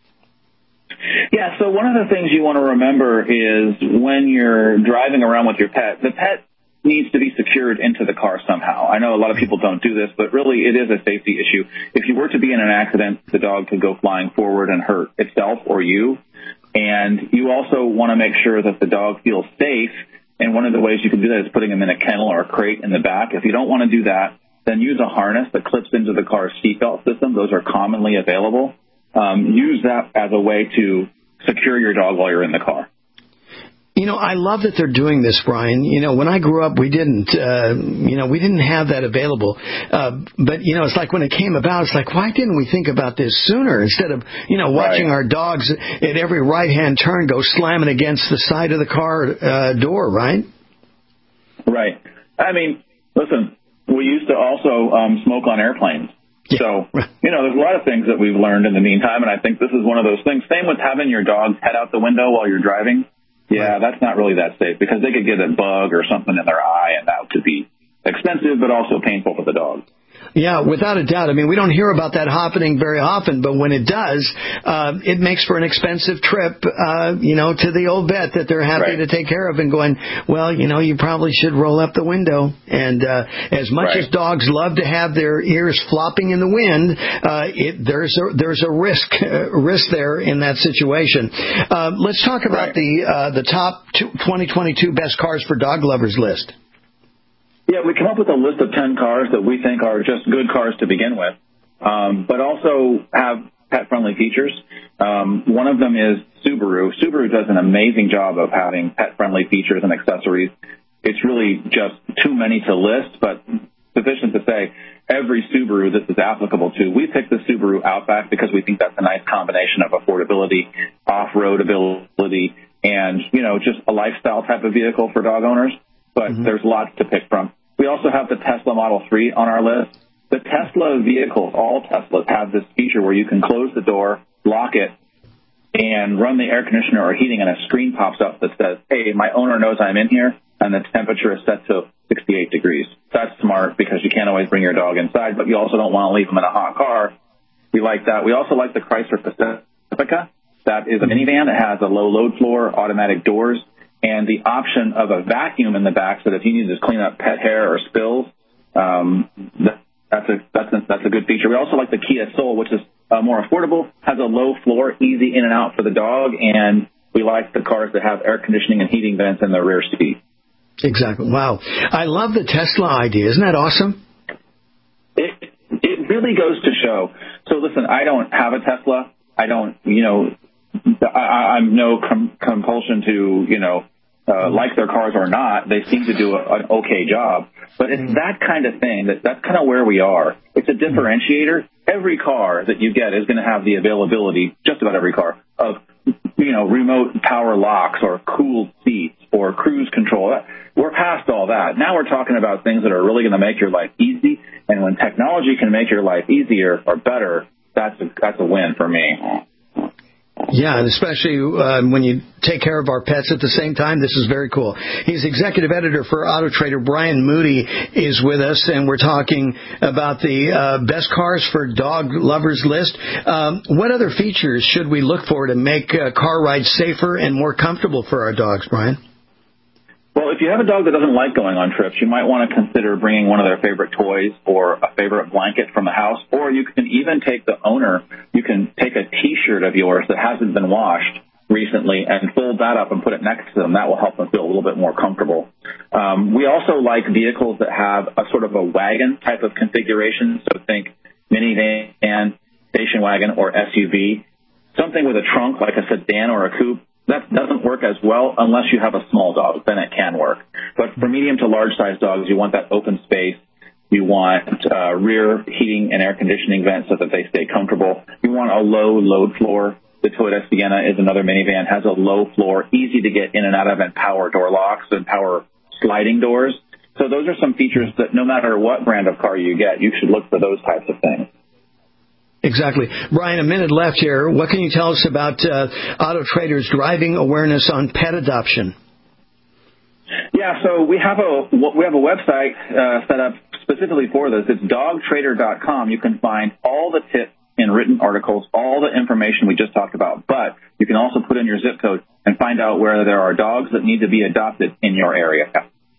Yeah, so one of the things you want to remember is when you're driving around with your pet, the pet needs to be secured into the car somehow. I know a lot of people don't do this, but really it is a safety issue. If you were to be in an accident, the dog could go flying forward and hurt itself or you. And you also want to make sure that the dog feels safe. And one of the ways you can do that is putting him in a kennel or a crate in the back. If you don't want to do that, then use a harness that clips into the car's seatbelt system. Those are commonly available. Um, use that as a way to secure your dog while you're in the car. You know, I love that they're doing this, Brian. You know, when I grew up, we didn't, uh, you know, we didn't have that available. Uh, but, you know, it's like when it came about, it's like, why didn't we think about this sooner instead of, you know, watching right. our dogs at every right-hand turn go slamming against the side of the car uh, door, right? Right. I mean, listen, we used to also um, smoke on airplanes. Yeah. So, you know, there's a lot of things that we've learned in the meantime, and I think this is one of those things. Same with having your dog's head out the window while you're driving. Yeah, that's not really that safe because they could get a bug or something in their eye, and that could be expensive but also painful for the dog. Yeah, without a doubt. I mean, we don't hear about that happening very often, but when it does, uh, it makes for an expensive trip, uh, you know, to the old vet that they're happy right. to take care of and going, well, you know, you probably should roll up the window. And uh, as much right. as dogs love to have their ears flopping in the wind, uh, it, there's a, there's a risk uh, risk there in that situation. Uh, let's talk about right. the uh, the top twenty twenty-two best cars for dog lovers list. Yeah, we come up with a list of ten cars that we think are just good cars to begin with, um, but also have pet-friendly features. Um, one of them is Subaru. Subaru does an amazing job of having pet-friendly features and accessories. It's really just too many to list, but sufficient to say every Subaru this is applicable to. We picked the Subaru Outback because we think that's a nice combination of affordability, off-road ability, and, you know, just a lifestyle type of vehicle for dog owners. But mm-hmm. there's lots to pick from. We also have the Tesla Model three on our list. The Tesla vehicles, all Teslas, have this feature where you can close the door, lock it, and run the air conditioner or heating, and a screen pops up that says, hey, my owner knows I'm in here, and the temperature is set to sixty-eight degrees. That's smart because you can't always bring your dog inside, but you also don't want to leave them in a hot car. We like that. We also like the Chrysler Pacifica. That is a minivan. It has a low load floor, automatic doors, and the option of a vacuum in the back so that if you need to clean up pet hair or spills, um, that, that's, a, that's, a, that's a good feature. We also like the Kia Soul, which is uh, more affordable, has a low floor, easy in and out for the dog, and we like the cars that have air conditioning and heating vents in the rear seat. Exactly. Wow. I love the Tesla idea. Isn't that awesome? It, it really goes to show. So listen, I don't have a Tesla. I don't, you know, I, I'm no com- compulsion to, you know, uh, like their cars or not. They seem to do a, an okay job. But it's that kind of thing, that that's kind of where we are. It's a differentiator. Every car that you get is going to have the availability, just about every car, of, you know, remote power locks or cooled seats or cruise control. We're past all that. Now we're talking about things that are really going to make your life easy. And when technology can make your life easier or better, that's a, that's a win for me. Yeah, and especially uh, when you take care of our pets at the same time. This is very cool. He's executive editor for Auto Trader. Brian Moody is with us, and we're talking about the uh, best cars for dog lovers list. Um, what other features should we look for to make uh, car rides safer and more comfortable for our dogs, Brian? Well, if you have a dog that doesn't like going on trips, you might want to consider bringing one of their favorite toys or a favorite blanket from the house, or you can even take the owner, you can take a T-shirt of yours that hasn't been washed recently and fold that up and put it next to them. That will help them feel a little bit more comfortable. Um, we also like vehicles that have a sort of a wagon type of configuration, so think minivan, station wagon, or S U V. Something with a trunk like a sedan or a coupe. That doesn't work as well unless you have a small dog. Then it can work. But for medium to large-sized dogs, you want that open space. You want uh, rear heating and air conditioning vents so that they stay comfortable. You want a low load floor. The Toyota Sienna is another minivan, has a low floor, easy to get in and out of, and power door locks and power sliding doors. So those are some features that no matter what brand of car you get, you should look for those types of things. Exactly. Brian, a minute left here. What can you tell us about uh, Auto Trader's driving awareness on pet adoption? Yeah, so we have a we have a website uh, set up specifically for this. It's dog trader dot com. You can find all the tips in written articles, all the information we just talked about. But you can also put in your zip code and find out where there are dogs that need to be adopted in your area.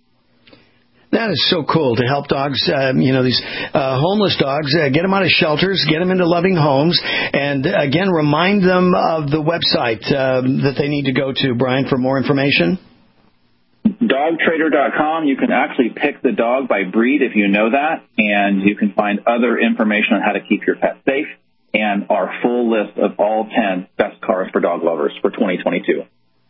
That is so cool to help dogs, um, you know, these uh, homeless dogs, uh, get them out of shelters, get them into loving homes, and again, remind them of the website um, that they need to go to, Brian, for more information. dog trader dot com. You can actually pick the dog by breed if you know that, and you can find other information on how to keep your pet safe and our full list of all ten best cars for dog lovers for twenty twenty-two.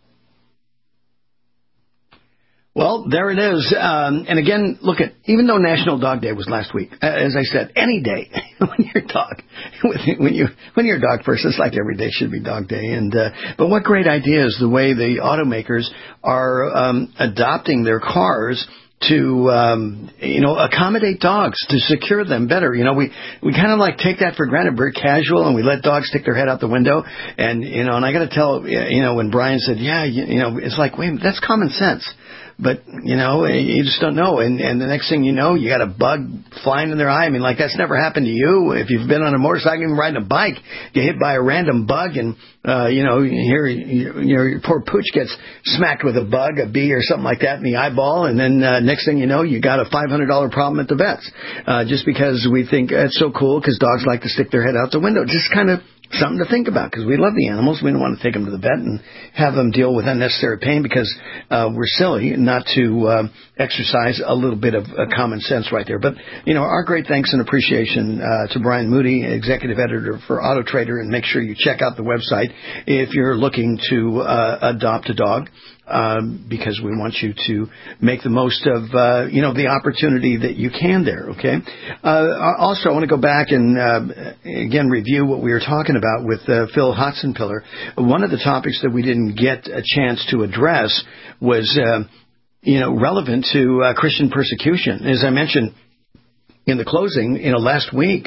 Well, there it is. Um, and again, look at, even though National Dog Day was last week, uh, as I said, any day when your dog, when you when you're a dog person, it's like every day should be Dog Day. And uh, but what great ideas the way the automakers are um, adopting their cars to, um, you know, accommodate dogs, to secure them better. You know, we, we kind of like take that for granted, very casual, and we let dogs stick their head out the window. And, you know, and I got to tell, you know, when Brian said, yeah, you, you know, it's like, wait, that's common sense. But, you know, you just don't know. And, and the next thing you know, you got a bug flying in their eye. I mean, like, that's never happened to you. If you've been on a motorcycle, even riding a bike, get hit by a random bug and, uh, you know, here, your, your poor pooch gets smacked with a bug, a bee or something like that in the eyeball. And then uh, next thing you know, you got a five hundred dollars problem at the vet's. Uh, just because we think it's so cool because dogs like to stick their head out the window. Just kind of something to think about because we love the animals. We don't want to take them to the vet and have them deal with unnecessary pain because uh, we're silly not to uh, exercise a little bit of uh, common sense right there. But, you know, our great thanks and appreciation uh, to Brian Moody, Executive Editor for Auto Trader, and make sure you check out the website if you're looking to uh, adopt a dog. Um, because we want you to make the most of, uh, you know, the opportunity that you can there, okay? Uh, also, I want to go back and, uh, again, review what we were talking about with uh, Phil Hotzenpiller. One of the topics that we didn't get a chance to address was, uh, you know, relevant to uh, Christian persecution. As I mentioned in the closing, you know, last week,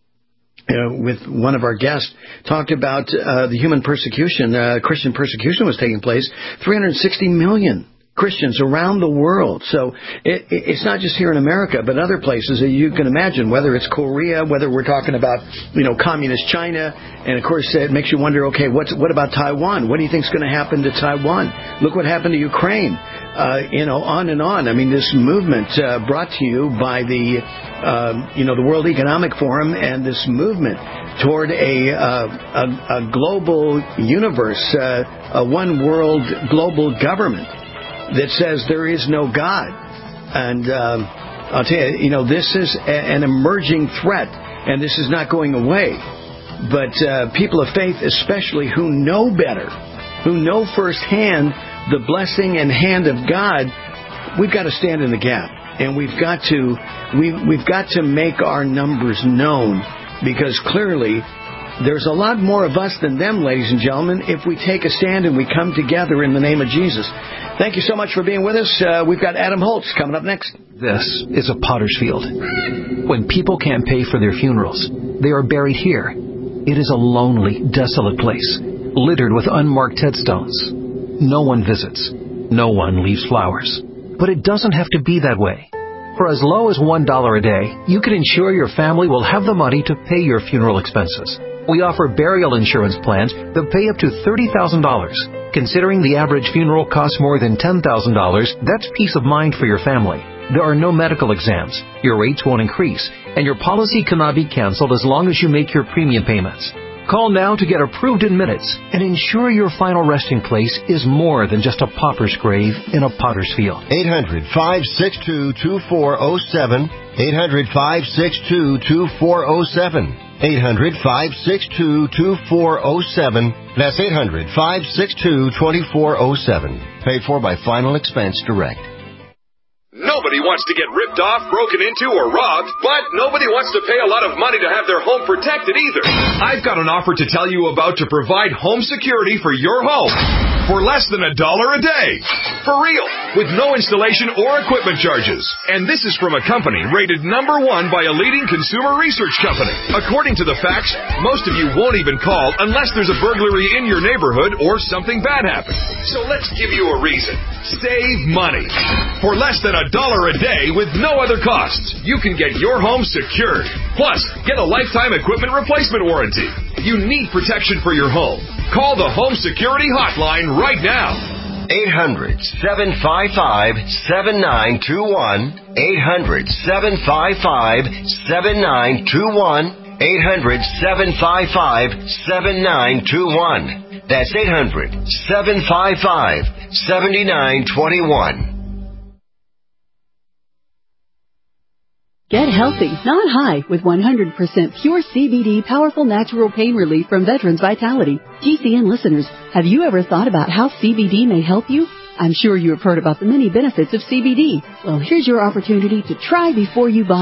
Uh, with one of our guests, talked about uh, the human persecution, uh, Christian persecution was taking place, three hundred sixty million Christians around the world. So it, it's not just here in America, but other places that you can imagine, whether it's Korea, whether we're talking about, you know, communist China. And, of course, it makes you wonder, okay, what's, what about Taiwan? What do you think is going to happen to Taiwan? Look what happened to Ukraine. Uh, you know, on and on. I mean, this movement uh, brought to you by the, uh, you know, the World Economic Forum and this movement toward a, uh, a, a global universe, uh, a one world global government that says there is no God. And um, I'll tell you, you know, this is a, an emerging threat, and this is not going away. But uh, people of faith, especially who know better, who know firsthand the blessing and hand of God, we've got to stand in the gap, and we've got to we we've got to make our numbers known, because clearly there's a lot more of us than them, ladies and gentlemen, if we take a stand and we come together in the name of Jesus. Thank you so much for being with us. Uh, we've got Adam Holtz coming up next. This is a potter's field. When people can't pay for their funerals, they are buried here. It is a lonely, desolate place, littered with unmarked headstones. No one visits. No one leaves flowers. But it doesn't have to be that way. For as low as one dollar a day, you can ensure your family will have the money to pay your funeral expenses. We offer burial insurance plans that pay up to thirty thousand dollars. Considering the average funeral costs more than ten thousand dollars, that's peace of mind for your family. There are no medical exams, your rates won't increase, and your policy cannot be canceled as long as you make your premium payments. Call now to get approved in minutes and ensure your final resting place is more than just a pauper's grave in a potter's field. eight hundred, five six two, two four zero seven. eight hundred, five six two, two four zero seven. eight hundred, five six two, two four zero seven. That's eight hundred, five six two, two four zero seven. Paid for by Final Expense Direct. Nobody wants to get ripped off, broken into, or robbed, but nobody wants to pay a lot of money to have their home protected either. I've got an offer to tell you about to provide home security for your home for less than a dollar a day. For real, with no installation or equipment charges. And this is from a company rated number one by a leading consumer research company. According to the facts, most of you won't even call unless there's a burglary in your neighborhood or something bad happens. So let's give you a reason. Save money. For less than a dollar a day with no other costs, you can get your home secured. Plus, get a lifetime equipment replacement warranty. You need protection for your home. Call the Home Security Hotline right now. eight hundred, seven five five, seven nine two one. eight hundred, seven five five, seven nine two one. eight hundred, seven five five, seven nine two one. That's eight hundred, seven five five, seven nine two one. Get healthy, not high, with one hundred percent pure C B D powerful natural pain relief from Veterans Vitality. G C N listeners, have you ever thought about how C B D may help you? I'm sure you have heard about the many benefits of C B D. Well, here's your opportunity to try before you buy.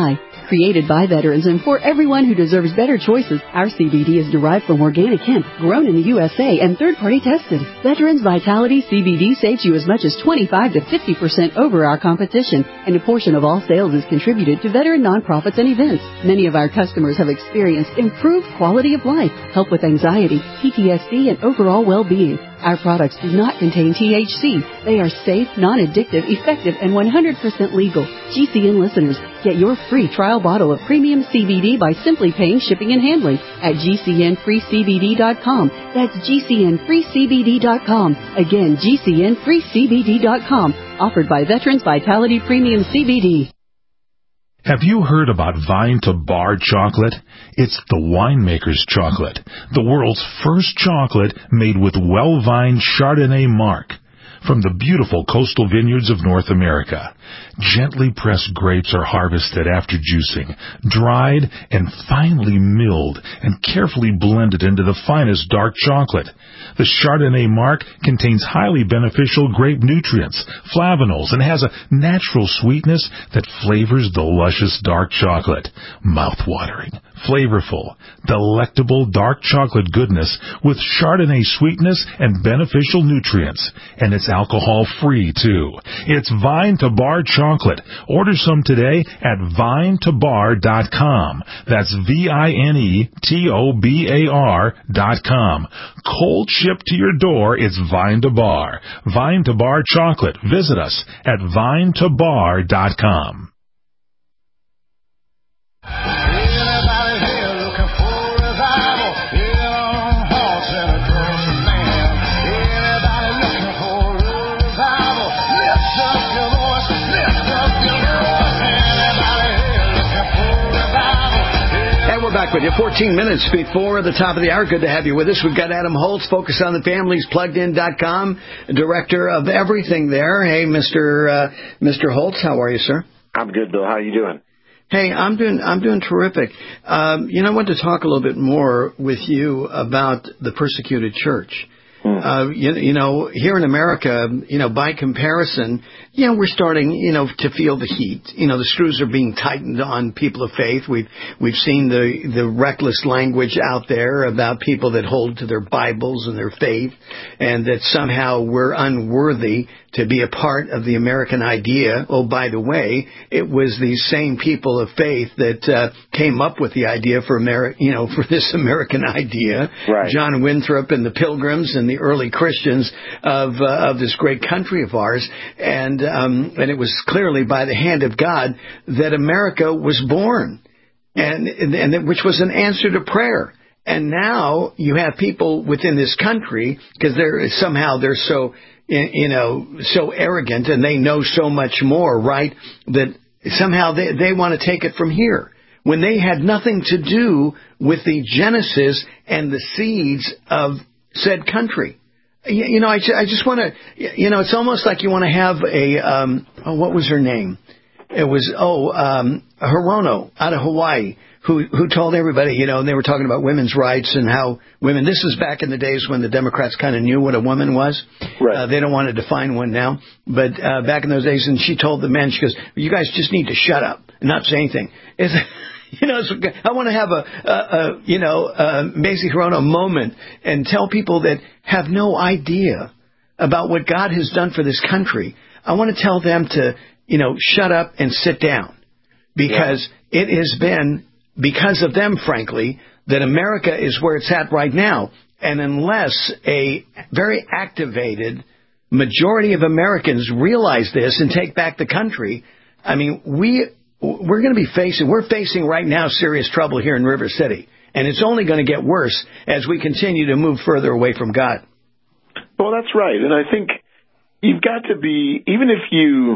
Created by veterans and for everyone who deserves better choices, our C B D is derived from organic hemp, grown in the U S A and third-party tested. Veterans Vitality C B D saves you as much as twenty-five to fifty percent over our competition, and a portion of all sales is contributed to veteran nonprofits and events. Many of our customers have experienced improved quality of life, help with anxiety, P T S D, and overall well-being. Our products do not contain T H C. They are safe, non-addictive, effective, and one hundred percent legal. G C N listeners, get your free trial bottle of premium C B D by simply paying shipping and handling at G C N free C B D dot com. That's G C N free C B D dot com. Again, G C N free C B D dot com. Offered by Veterans Vitality Premium C B D. Have you heard about Vine to Bar chocolate? It's the winemaker's chocolate, the world's first chocolate made with well-vined Chardonnay marc from the beautiful coastal vineyards of North America. Gently pressed grapes are harvested after juicing, dried and finely milled and carefully blended into the finest dark chocolate. The Chardonnay marc contains highly beneficial grape nutrients, flavanols, and has a natural sweetness that flavors the luscious dark chocolate. Mouth-watering, flavorful, delectable dark chocolate goodness with Chardonnay sweetness and beneficial nutrients. And it's alcohol-free, too. It's Vine to Bar chocolate. Order some today at vine to bar dot com. That's V I N E T O B A R dot com. Cold shipped to your door, it's Vine to Bar. Vine to Bar chocolate. Visit us at vine to bar dot com. Back with you, fourteen minutes before the top of the hour. Good to have you with us. We've got Adam Holz, Focus on the Families, plugged in dot com, director of everything there. Hey, Mister Uh, Mister Holz, how are you, sir? I'm good, Bill. How are you doing? Hey, I'm doing I'm doing terrific. Um, you know, I want to talk a little bit more with you about the persecuted church. Uh, you, you know, here in America, you know, by comparison, you know, we're starting, you know, to feel the heat. You know, the screws are being tightened on people of faith. We've we've seen the the reckless language out there about people that hold to their Bibles and their faith, and that somehow we're unworthy to be a part of the American idea. Oh, by the way, it was these same people of faith that uh, came up with the idea for Ameri- you know, for this American idea. Right. John Winthrop and the Pilgrims and the early Christians of uh, of this great country of ours, and um, and it was clearly by the hand of God that America was born, and and, and which was an answer to prayer. And now you have people within this country, because they're somehow they're so you know so arrogant and they know so much more, right? That somehow they they want to take it from here, when they had nothing to do with the genesis and the seeds of said country. You, you know, I, I just want to, you know, it's almost like you want to have a, um, oh, what was her name? It was, oh, um, Hirono out of Hawaii, who who told everybody, you know, and they were talking about women's rights and how women, this was back in the days when the Democrats kind of knew what a woman was. Right. Uh, they don't want to define one now. But uh, back in those days, and she told the men, she goes, you guys just need to shut up and not say anything. It's, You know, it's, I want to have a, a, a you know, a Macy Hirono moment and tell people that have no idea about what God has done for this country. I want to tell them to, you know, shut up and sit down, because yeah. it has been because of them, frankly, that America is where it's at right now. And unless a very activated majority of Americans realize this and take back the country, I mean, we... We're going to be facing, we're facing right now serious trouble here in River City. And it's only going to get worse as we continue to move further away from God. Well, that's right. And I think you've got to be, even if you,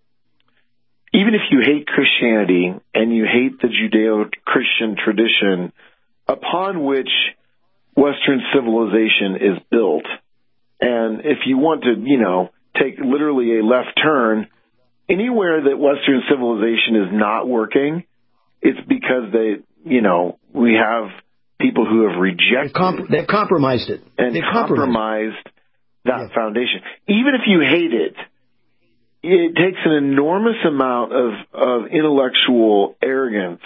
even if you hate Christianity and you hate the Judeo-Christian tradition upon which Western civilization is built, and if you want to, you know, take literally a left turn, anywhere that Western civilization is not working, it's because they, you know, we have people who have rejected they've, comp- they've compromised it. And they've compromised compromised that yeah. foundation. Even if you hate it, it takes an enormous amount of, of intellectual arrogance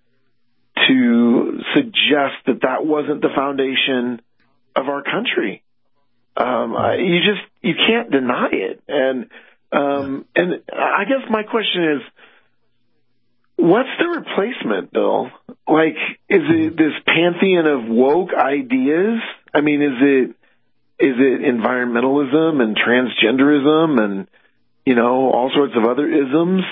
to suggest that that wasn't the foundation of our country. Um, I, you just you can't deny it, and um, and I guess my question is, what's the replacement, Bill? Like, is it this pantheon of woke ideas? I mean, is it is it environmentalism and transgenderism and, you know, all sorts of other isms?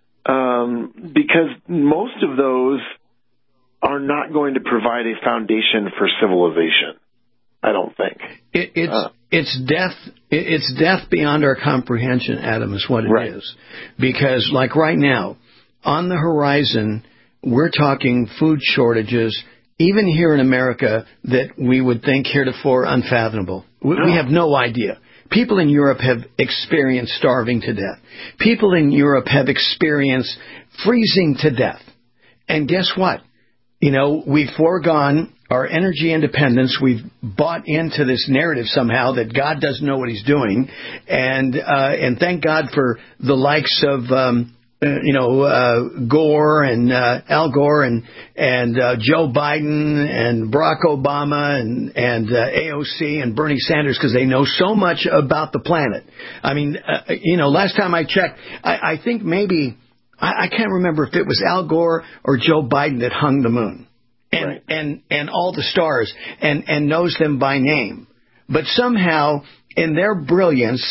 Um, because most of those are not going to provide a foundation for civilization, I don't think. It, it's uh, it's death. It's death beyond our comprehension, Adam, is what it right. is. Because, like right now, on the horizon, we're talking food shortages, even here in America, that we would think heretofore unfathomable. We, no. we have no idea. People in Europe have experienced starving to death. People in Europe have experienced freezing to death. And guess what? You know, we've foregone our energy independence. We've bought into this narrative somehow that God doesn't know what he's doing. And, uh, and thank God for the likes of, um, Uh, you know, uh, Gore and uh, Al Gore and and uh, Joe Biden and Barack Obama and and uh, A O C and Bernie Sanders, because they know so much about the planet. I mean, uh, you know, last time I checked, I, I think maybe I, I can't remember if it was Al Gore or Joe Biden that hung the moon and right. and and all the stars and and knows them by name, but somehow in their brilliance.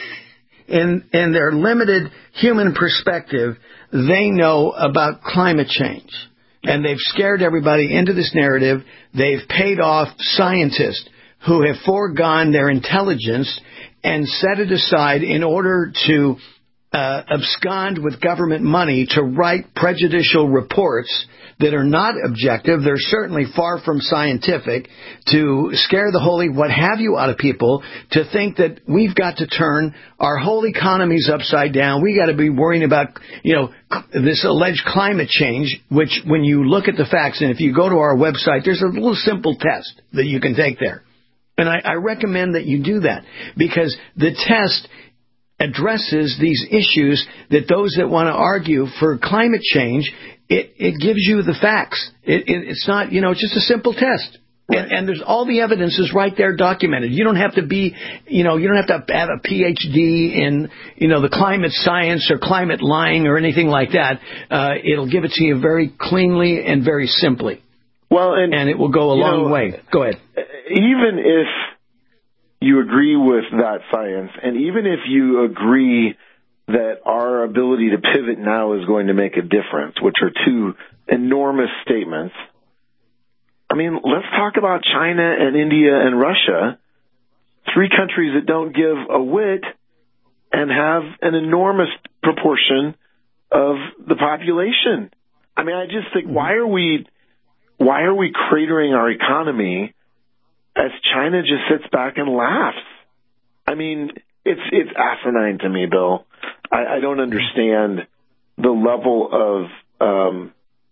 In, in their limited human perspective, they know about climate change. And they've scared everybody into this narrative. They've paid off scientists who have foregone their intelligence and set it aside in order to uh, abscond with government money to write prejudicial reports that are not objective. They're certainly far from scientific, to scare the holy what have you out of people, to think that we've got to turn our whole economies upside down. We got to be worrying about, you know, this alleged climate change, which when you look at the facts, and if you go to our website, there's a little simple test that you can take there. And I, I recommend that you do that, because the test addresses these issues that those that want to argue for climate change, It, it gives you the facts. It, it, it's not, you know, it's just a simple test. Right. And, and there's all the evidence is right there documented. You don't have to be, you know, you don't have to have a P H D in, you know, the climate science or climate lying or anything like that. Uh, it'll give it to you very cleanly and very simply. Well, and, and it will go a long know, way. Go ahead. Even if you agree with that science, and even if you agree that our ability to pivot now is going to make a difference, which are two enormous statements. I mean, let's talk about China and India and Russia, three countries that don't give a whit and have an enormous proportion of the population. I mean, I just think, why are we, why are we cratering our economy as China just sits back and laughs? I mean, it's it's asinine to me, Bill. I, I don't understand the level of um,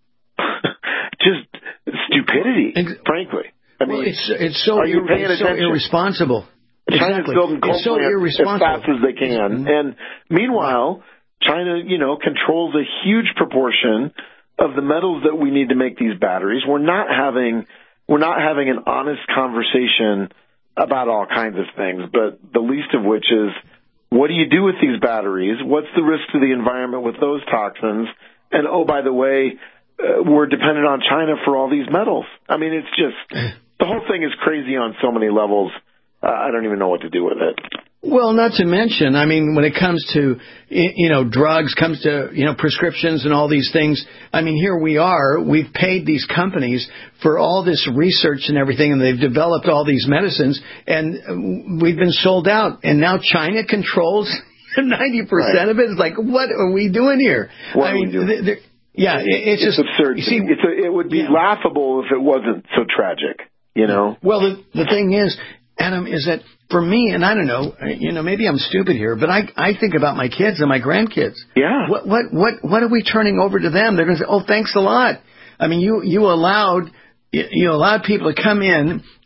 just stupidity, frankly. I mean, well, it's it's so, are you ir- paying it's so attention? irresponsible. China's Exactly. building coal it's so plants irresponsible. as fast as they can, mm-hmm. and meanwhile, China, you know, controls a huge proportion of the metals that we need to make these batteries. We're not having we're not having an honest conversation about all kinds of things, but the least of which is, what do you do with these batteries? What's the risk to the environment with those toxins? And, oh, by the way, uh, we're dependent on China for all these metals. I mean, it's just, the whole thing is crazy on so many levels. Uh, I don't even know what to do with it. Well, not to mention, I mean, when it comes to, you know, drugs, comes to, you know, prescriptions and all these things, I mean, here we are, we've paid these companies for all this research and everything, and they've developed all these medicines, and we've been sold out. And now China controls ninety percent right. of it. It's like, what are we doing here? What I are mean, we doing? they're, they're, yeah, it, it's, it's just absurd. You see, it's a, it would be yeah. laughable if it wasn't so tragic, you know? Well, the, the thing is, Adam, is that for me, and I don't know, you know, maybe I'm stupid here, but I I think about my kids and my grandkids. Yeah. What what what what are we turning over to them? They're going to say, "Oh, thanks a lot." I mean, you you allowed you allowed people to come in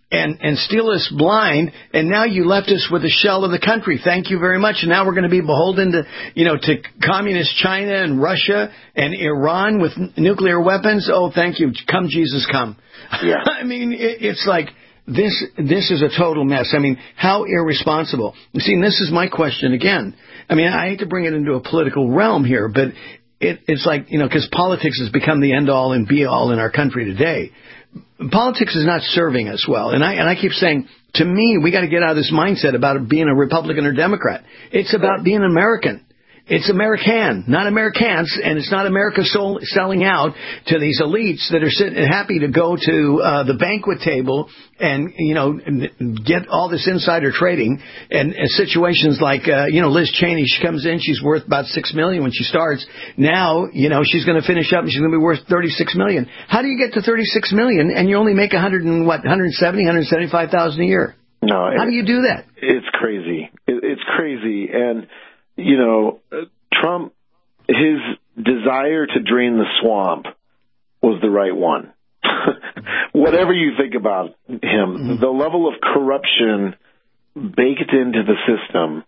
and, and steal us blind, and now you left us with a shell of the country. Thank you very much. And now we're going to be beholden to, you know, to communist China and Russia and Iran with n- nuclear weapons. Oh, thank you. Come, Jesus, come. Yeah. I mean, it, it's like this. This is a total mess. I mean, how irresponsible. You see, and this is my question again. I mean, I hate to bring it into a political realm here, but it, it's like, you know, because politics has become the end-all and be-all in our country today. Politics is not serving us well. And I, and I keep saying, to me, we got to get out of this mindset about being a Republican or Democrat. It's about being American. It's American, not Americans, and it's not America sold, selling out to these elites that are sitting happy to go to uh, the banquet table and, you know, get all this insider trading and, and situations like, uh, you know, Liz Cheney, she comes in, she's worth about six million dollars when she starts. Now, you know, she's going to finish up and she's going to be worth thirty-six million dollars. How do you get to thirty-six million dollars and you only make one hundred and what, one hundred seventy, one hundred seventy-five thousand dollars a year? No. How do you do that? It's crazy. It, it's crazy. And, you know, Trump, his desire to drain the swamp was the right one. Whatever you think about him, mm-hmm. the level of corruption baked into the system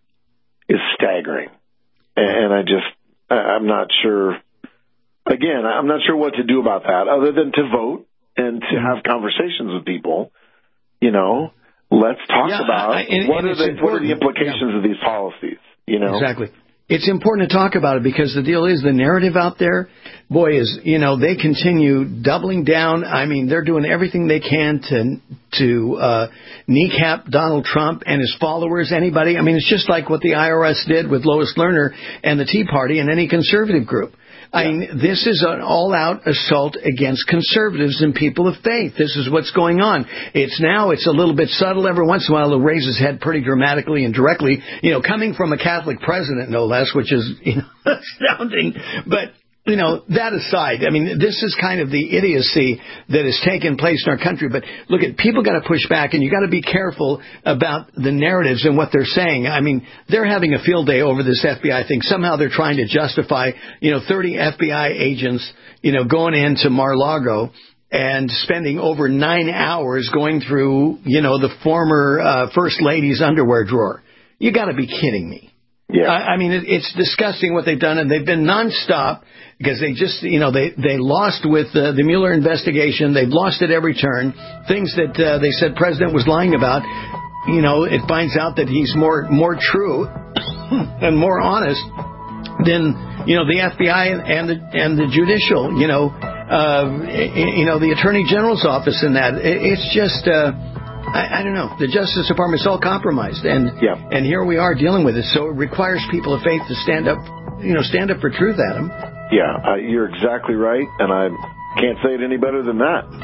is staggering. And I just, I'm not sure, again, I'm not sure what to do about that other than to vote and to mm-hmm. have conversations with people. You know, let's talk yeah, about I, and, what, and are the, what are the implications yeah. of these policies. You know? Exactly. It's important to talk about it because the deal is the narrative out there, boy, is, you know, they continue doubling down. I mean, they're doing everything they can to to uh, kneecap Donald Trump and his followers, anybody. I mean, it's just like what the I R S did with Lois Lerner and the Tea Party and any conservative group. I mean, this is an all-out assault against conservatives and people of faith. This is what's going on. It's now, it's a little bit subtle. Every once in a while, it'll raise his head pretty dramatically and directly, you know, coming from a Catholic president, no less, which is, you know, astounding. But, you know, that aside, I mean, this is kind of the idiocy that has taken place in our country. But look, at people got to push back, and you got to be careful about the narratives and what they're saying. I mean, they're having a field day over this F B I thing. Somehow they're trying to justify, you know, thirty F B I agents, you know, going into Mar-a-Lago and spending over nine hours going through, you know, the former uh, First Lady's underwear drawer. You got to be kidding me. Yeah. I, I mean, it, it's disgusting what they've done, and they've been nonstop because they just, you know, they, they lost with uh, the Mueller investigation. They've lost at every turn. Things that uh, they said President was lying about, you know, it finds out that he's more more true and more honest than, you know, the F B I and the and the judicial, you know, uh, you know, the Attorney General's office and that. It's just. Uh, I, I don't know. The Justice Department's all compromised, and yeah. and here we are dealing with it. So it requires people of faith to stand up, you know, stand up for truth, Adam. Yeah, uh, you're exactly right, and I can't say it any better than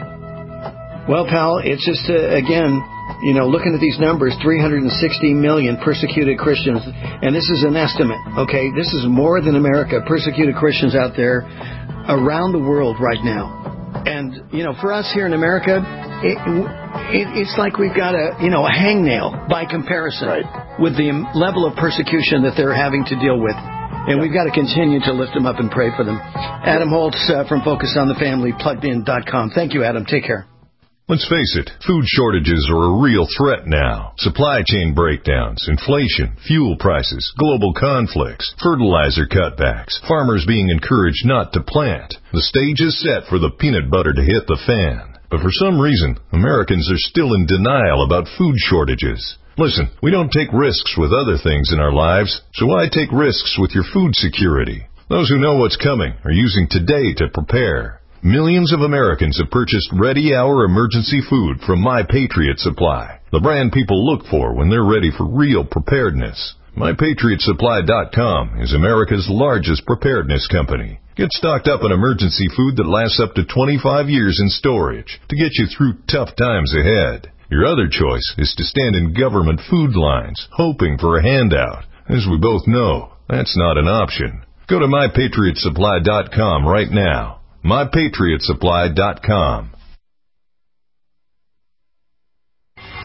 that. Well, pal, it's just, uh, again, you know, looking at these numbers, three hundred sixty million persecuted Christians, and this is an estimate, okay? This is more than America, persecuted Christians out there around the world right now. And, you know, for us here in America, it, it, it's like we've got a, you know, a hangnail by comparison right. with the level of persecution that they're having to deal with. And we've got to continue to lift them up and pray for them. Adam Holtz uh, from Focus on the Family, plugged in dot com. Thank you, Adam. Take care. Let's face it, food shortages are a real threat now. Supply chain breakdowns, inflation, fuel prices, global conflicts, fertilizer cutbacks, farmers being encouraged not to plant. The stage is set for the peanut butter to hit the fan. But for some reason, Americans are still in denial about food shortages. Listen, we don't take risks with other things in our lives, so why take risks with your food security? Those who know what's coming are using today to prepare. Millions of Americans have purchased Ready Hour emergency food from My Patriot Supply, the brand people look for when they're ready for real preparedness. My Patriot Supply dot com is America's largest preparedness company. Get stocked up on emergency food that lasts up to twenty-five years in storage to get you through tough times ahead. Your other choice is to stand in government food lines, hoping for a handout. As we both know, that's not an option. Go to My Patriot Supply dot com right now. My Patriot Supply dot com.